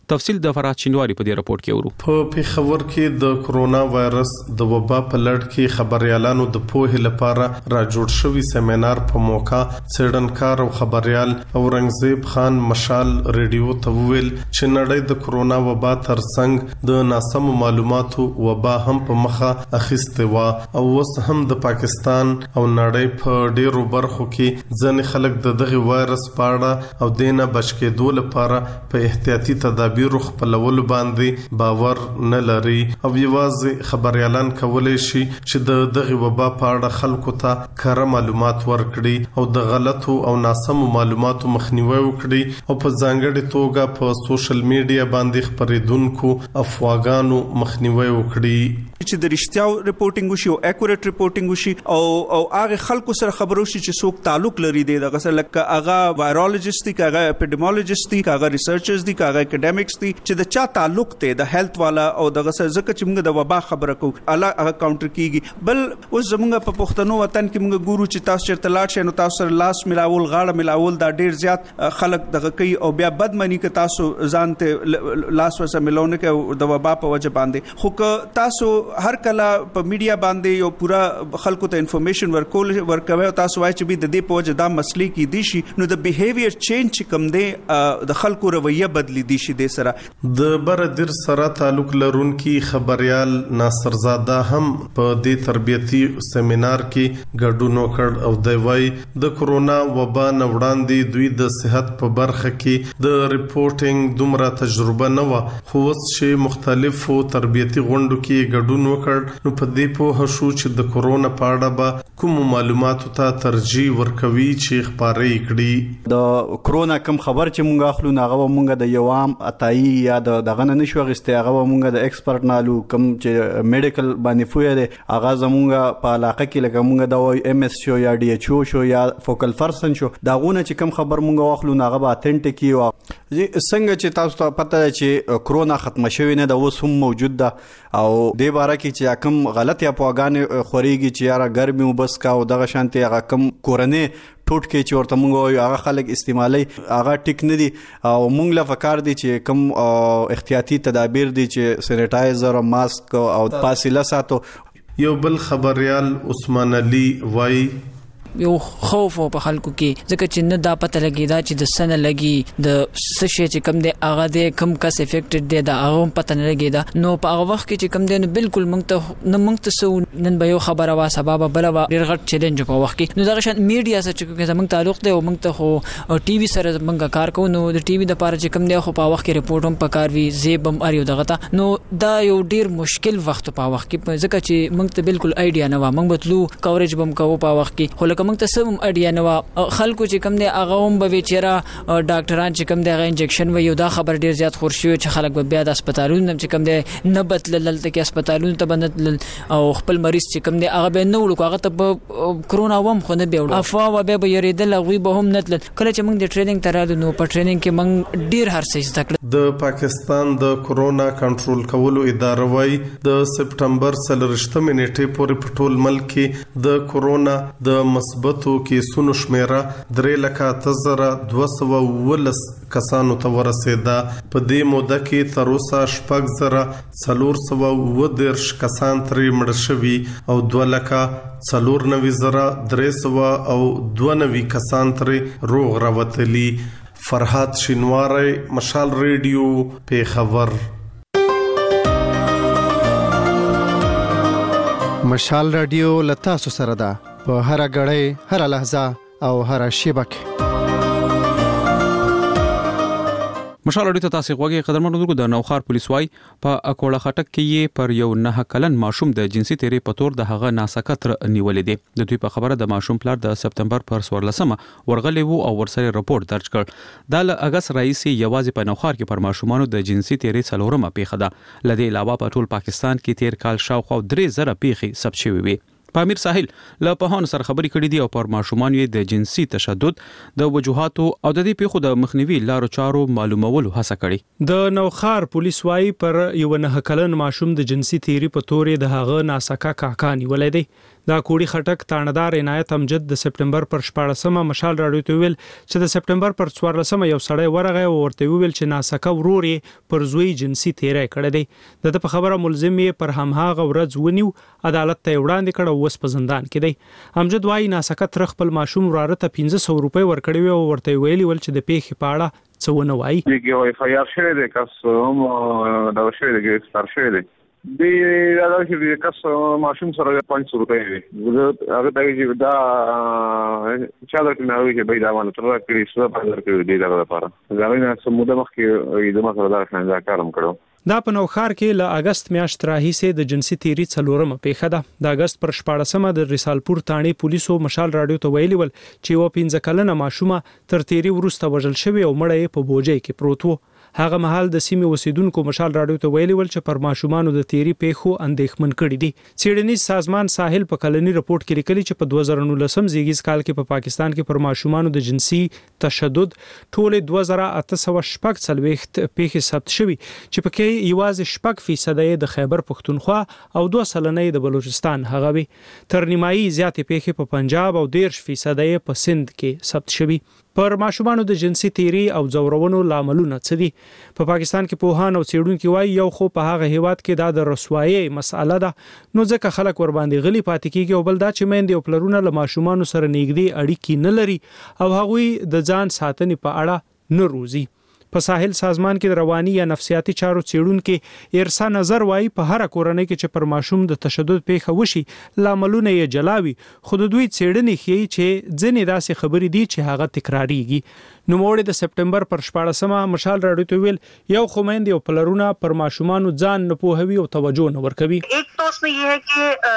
تفصیل د فرات چینواری په دې رپورت کې ورو. په پیښور کې د کرونا وایرس د وبا په لړ کې خبريالانو د پوهې لپاره را جوړ شوی سیمینار په موقع څېړنکار او خبريال اورنګزیب خان مشال ریډیو ته ویل چې نړۍ د کرونا وبا ترڅنګ د ناسم معلوماتو وبا هم په مخه اخیسته و او اوس هم د پاکستان او نړۍ په ډیرو برخو کې ځنې خلک د دغه وایرس په اړه او دینه بچ کېدو لپاره په احتیاطي تدابیر خپلولو باندې باور نه لري او یوازې خبريالان کولای شي چې د دغه وبا په اړه خلکو ته کره معلومات ورکړي او د غلطو او ناسمو معلوماتو مخنیوي وکړي او په ځانګړي توګه په سوشل میډیا باندې خبرېدونکو افواګانو مخنیوي وکړي چې د رښتیاو ریپورټینګ وشي او اکورټ ریپورټینګ وشي او هغه خلکو سره خبرو شي چې څوک تعلق لري دغه سره لکه هغه وایرولوژیست دي هغه اپیډیمولوژیست دي هغه ریسرچرز دي هغه اکیډمیکس دي چې د چا تعلق ته د هیلث والا او دغه سره ځکه چې موږ د وبا خبره کوو هغه کاونټر کیږي بل اوس زموږ په پښتنو وطن کې موږ ګورو چې تاسو چیرته لاړ شئ نو تاسو سره لاس ملاول غاړه ملاول دا ډیر زیات خلک دغه کوي او بیا بدمنی کې تاسو ځان ته لاس ورسره ملونه کې د وبا په وجه باندې خو که تاسو هر کله په میډیا باندې یو پورا خلکو ته انفارمیشن ورکوي او تاسو وایي چې د دې په وجه دا مسلې کې دي شي نو د بیهیویر چینج چې کوم دی د خلکو رویه بدلی دي شي د سره د بردر سره تعلق لرونکي خبريال ناصر زاده هم په دې تربیتی سیمینار کې ګډون وکړ او د وای د کرونا وبا نه وړاندې دوی د صحت په برخه کې د ریپورټینګ دومره تجربه نه و خو اوس چې مختلفو تربیتی غونډو کې ګډون وکړ نو په دې په هڅو چې د کرونا په اړه به کوم معلوماتو ته ترجیح ورکوي چې خبرې کړي د کرونا کوم خبر چې مونږ اخلو هغه مونږ د یو عام اتای یا دغه نه نشو غسته هغه مونږ د ایکسپرت نالو کوم چې میډیکل باندې فوی دی هغه زمونږ په علاقه کې لکه مونږ د ام اس شو یا ډي ایچ او شو یا فوکل پرسن شو داغونه چې کوم خبر مونږ اخلو هغه به اتنټیک یو څنګه چې تاسو ته پته ده چې کرونا ختم شوی نه د اوس هم موجود ده او د باره کې چې کوم غلطي افواګان خوريږي چې یاره ګرمي وبس کا او دغه شانتي هغه کوم کورنۍ ټوټ کې چې ورته مونږ وایو هغه خلک استعمالي هغه ټیک نه دي او مونږ لا فکر دي چې کوم احتیاطي تدابیر دي چې سینیټایزر او ماسک او فاصله ساتو یو بل خبريال عثمان علي وای یو خوف په خلکو کې ځکه چې نه دا پته لګی دا چې د سنه لګي د سشي چې کم دی هغه د کم کس افیکټډ دی دا هغه پته نه لګی دا نو په هغه وخت کې چې کم دی نو بالکل مونږ ته نن به یو خبره وا سبب بل ډیر غټ چیلنج په وخت کې نو دا شان میډیا سره چې زموږ تعلق دی او مونږ ته خو ټي وي سره مونږ کار کوو نو د ټي وي د پاره چې کم دی خو په وخت کې ریپورت هم پکار وي زیبم اریو دغه ته نو دا یو ډیر مشکل وخت په وخت کې ځکه چې مونږ ته بالکل آیډیا نه و مونږ بتلو کوریج بم کوو په وخت کې خو لکه مونږ ته سم اډیا نو خلکو چې کم دی هغه هم به چیرې ډاکټران چې کم دی هغه انجکشن و یو دا خبر ډیر زیات خور شوی چې خلک به بیا د هسپتالونو چې کم دی نه بتلل ته کې هسپتالونو ته بندل او خپل مریض چې کم دی هغه به نه وړو هغه ته کرونا وم خو نه بیوړو افوا و به یریدل غوي به هم نتل کله چې موږ د ټریننګ ترالو نو په ټریننګ کې موږ ډیر هر څه زده کړل د پاکستان د کرونا کنټرول کولو اداره وای د سپټمبر 30 نیټې پورې په ټول ملک کې د کرونا د مثبتو کیسونو شمیره 3,212 کسانو ته ورسېده په دې موده کې تر اوسه 4,410 کسان ترې مړ شوي او 2,94,392 کسان ترې روغ راوتلي فرحات شینواری مشال ریډیو پیښور مشال رادیو لتاسو سره ده په هر غړې هر لحظه او هر شبکه مشال اړیته تاسو غوږی قدرمنو درګو د نوخار پولیس وای په اکوړه خټک کې پر یو 9 کلن ماشوم د جنسي تیری په تور د هغه ناسکتر نیولې دي د دوی په خبره د ماشوم پلار د سپتمبر پر 14 ورغلی وو او ورسره رپورت درج کړ د اگست رئیس یوازې په نوخار کې پر ماشومانو د جنسي تیری څلورمه پیښه ده لدې علاوه په ټول پاکستان کې تیر کال شاوخوا 3000 پیښې ثبت شوې وي پامیر ساحل له پهان سره خبرې کړې دي او پر ماشومان یې د جنسي تشدد د وجوهاتو او د دې پیښو د مخنیوي لارو چارو معلومولو هڅه کړې د نوخار پولیس وای پر یو 9 کلن ماشوم د جنسي تیری په تورې د هغه ناسکا کاکا نیولې دی دا کوړی خټک تاندار عنایت امجد د سپټمبر پر 14مه مشال راډیو ته ویل چې د سپټمبر پر 14مه یو سړی ورغی او ورته ویل چې ناسکه ورور یې پر زوی جنسي تیری کړی دی د په خبره ملزم یې پر هماغه ورځ ونیو عدالت ته وړاندې کړ او اوس په زندان کې دی امجد وايي ناسکه تر خپل ماشوم وراره ته 1500 روپۍ ورکړي او ورته ویلي ول چې د پیښې په اړه څه ونه وایي یو اف آی آر شوی دی کس هم دا شوی دی ګرفتار شوی دی دی دا چې کس ماشوم سره 500 روپۍ دی هغه ته چې دا چا درته نه وایي چې به دا ونه تر کړی څه په اړه کې دی دا لپاره دا نه سموده مخکې د مسله دا څنګه کارم کړو دا په نوخار کې له اگست میاشت راهیسې د جنسي تیری څلورمه پیښه ده د اگست پر 14مه د رسالپور تانې پولیسو مشال راډیو ته ویلي ول چې و 15 کلنه ماشومه تر تیری وروسته وژل شوې او مړه یې په بوجۍ کې پروت و هغه مهال د سیمې اوسیدونکو مشال راډیو ته ویلي ول چې پر ماشومانو د تیری پیښو اندېښمن کړي دي څېړنیز سازمان ساحل په کلنی رپورت کې لیکلي چې په 2019 زیږیز کال کې په پاکستان کې پر ماشومانو د جنسي تشدد ټول 2840 پیښې ثبت شوي چې پکې یوازې 6% د خیبر پښتونخوا او 2% د بلوچستان هغه وي تر نیمایي زیاتې پیښې په پنجاب او 10% په سند کې ثبت شوي پر ماشومانو د جنسي تیری او ځورونو لاملونه څه دي په پاکستان کې پوهان او څېړونکو وایي یو خو په هغه هیواد کې دا د رسوایي مسأله ده نو ځکه خلک ور باندې غلي پاتې کیږي او بل دا چې میندې او پلرونه له ماشومانو سره نږدې اړیکې نه لري او هغوی د ځان ساتنې په اړه نه روزي په ساحل سازمان کې رواني یا نفسیاتي چارو څېړونکو ارسا نظر وایي په هر کورنۍ کې چې پر ماشوم د تشدد پیښه وشي لاملونه یې جلاوي خو د دوی څېړنې ښیي چې ځینې داسې خبرې دي چې هغه تکراریږي نوموړي د سپټمبر پر 14مه مشال راډیو ته ویل یو خومیندې او پلرونه پر ماشومانو ځان نه پوهوي او توجه نه ورکوي एक तो उसमें ये है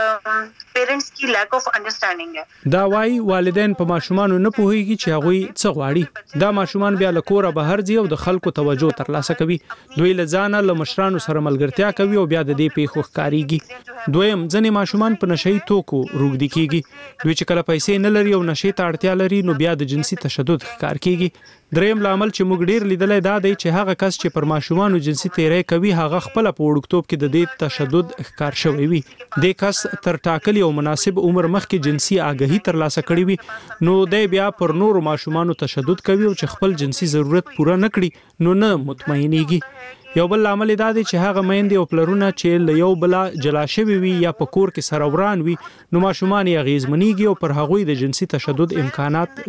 कि पेरेंट्स की लैक ऑफ अंडरस्टैंडिंग है دا وايي والدین په ماشومانو نه پوهیږي چې هغه څه غواړي دا ماشومان بیا له کوره بهر ځي او د خلکو توجه ترلاسه کوي دوی له ځانه له مشرانو سره ملګرتیا کوي او بیا د دې پیښو ښکاریږي دویم ځنې ماشومان په نشئی توکو روږدي کیږي دوی چې کله پیسې نه لري او نشئی ته اړتیا لري نو بیا د جنسي تشدد ښکار کیږي دریم لامل چې موږ ډیر لیدلای دا دی چې هغه کس چې پر ماشومانو جنسي تیری کوي هغه خپل په وړکتوب کې د دې تشدد ښکار شوی وي د کس تر ټاکلي او مناسب عمر مخکې جنسي آګاهي ترلاسه کړې وي نو د بیا پر نور ماشومانو تشدد کوي او چې خپل جنسي ضرورت پوره نکړي نو نه مطمئنيږي یو بل عامل دا دی چې هغه میندې او پلرونه چې له یو بل جلا شوی وي یا په کور کې سره وران وي نو ماشومان یې غیزمنېږي او پر هغوی د جنسي تشدد امکانات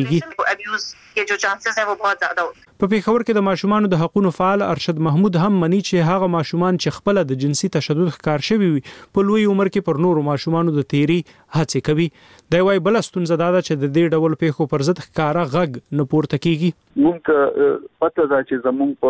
زیاتېږي के जो चांसेस हैं वो बहुत ज्यादा होते हैं په پیښور کې د ماشومانو د حقوقو فعال ارشد محمود هم مني چې هغه ماشومان چې خپل د جنسي تشدد ښکار شوی وي په لوی عمر کې پر نورو ماشومانو د تیری هڅه کوي دا وايي بل ستونزه دا ده چې د دې ډول پیښو پر ضد ښکارا غږ نه پورته کیږي موږ پته ده چې زموږ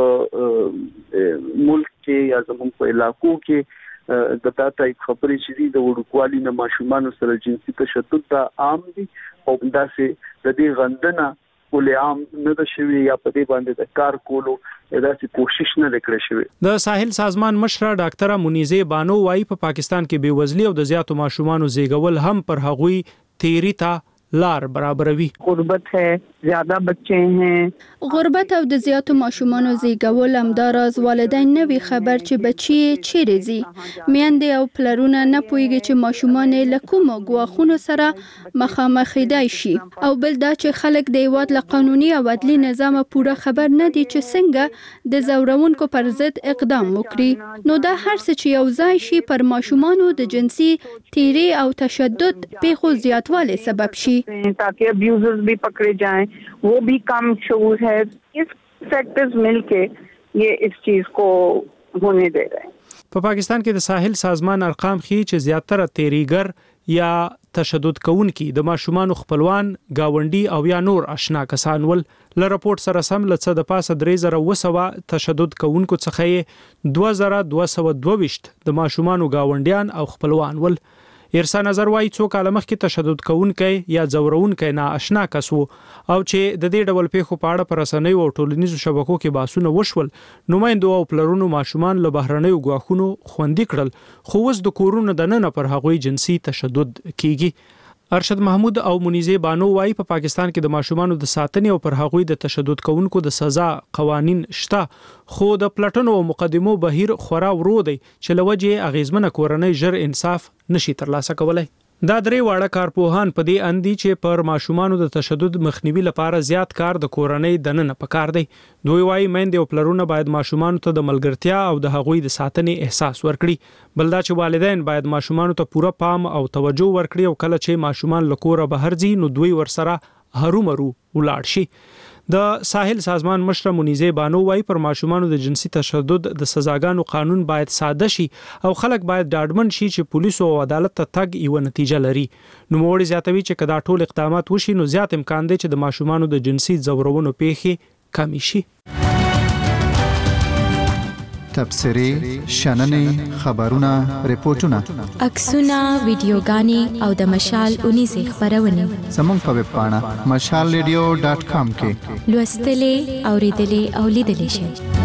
په ملک کې یا زموږ په علاقو کې د تاسو خبرې چې د وړوکوالي نه ماشومان سره جنسي تشدد دا عام دي او داسې د دې غندنه ولې عام نه ده شوی یا په دې باندې د کار کولو داسې کوشش نه وکړي شوی د ساحل سازمان مشره ډاکټره منیزه بانو وايي په پاکستان کې بیوزلي او د زیاتو ماشومانو زیږول هم پر هغوی تیری ته لار برابروي غربت ہے زیاده بچے ہیں غربت او د زیاتو ماشومانو زیږول همداراز والدین نه وی خبر چې بچي چیرې زی میندې او پلرونه نه پوهیږي چې ماشومان له کومو ګواښونو سره مخامخ دی شي او بل دا چې خلک د هیواد له قانوني او عدلي نظام پوره خبر نه دي چې څنګه د زورونکو پر ضد اقدام وکړي نو دا هر څه چې یو ځای شي پر ماشومانو د جنسي تیری او تشدد پیښو زیاتوالی سبب شي ताकि अब्यूजर्स भी पकड़े जाएं वो भी कम शऊर है इस फैक्टर्स मिलके ये इस चीज को होने दे रहे हैं په پاکستان کې د ساحل سازمان ارقام ښیي چې زیاتره تیریګر یا تشدد کوونکي د ماشومان خپلوان گاونډي او یا نور آشنا کسان ول ل راپورټ سره سم لڅ د پاسه 3200 تشدد کوونکو څخه 2222 د ماشومان گاونډیان او خپلوان ول ارسا نظر وايي څو کال مخکې تشدد کوونکی یا ځورونکی نه آشنا کس وو او چې د دې ډول پیښو په اړه پر رسنیو او ټولنیزو شبکو کې باسونه وشول نمائندو او پلرونو ماشومان له بهرنیو غواخونو خوندې کړل خو اوس د کورونو د نن پر هغوی جنسي تشدد کیږي ارشد محمود او منیزه بانو وايي په پاکستان کې د ماشومانو د ساتنې او پر هغوی د تشدد کوونکو د سزا قوانين شته خو د پلټنو او مقدمو بهیر خورا ورو دی چې لوجه اغیزمنه کورنۍ ژر انصاف نشي ترلاسه کولای دا درې واړه کارپوهان په دې اندي چې پر ماشومانو د تشدد مخنیوي لپاره زیات کار د کورنۍ دننه پکار دی. دوی وايي میندې او پلرونه باید ماشومانو ته د ملګرتیا او د هغوی د ساتنې احساس ورکړي. بل دا چې والدین باید ماشومانو ته پوره پام او توجه ورکړي او کله چې ماشومان له کوره بهر ځي نو دوی ورسره هرومرو ولاړ شي. د ساحل سازمان مشر منیزه بانو وايي پر ماشومانو د جنسي تشدد د سزاګانو قانون باید ساده شي او خلک باید ډاډمن شي چې پولیسو او عدالت ته تګ یو نتیجه لري. نو موړي زیاتوي چې کدا ټول اقدامات وشي نو زیات امکان دی چې د ماشومانو د جنسي ځورونو پیښې کمی شي. تبصرې، شننې، خبرونه، ریپورتونه، عکسونه، ویډیوګانې او د مشال 19 خبرونه زموږ په ویب پاڼه mashalradio.com کې لوستلې، اوریدلې او لیدلې شئ.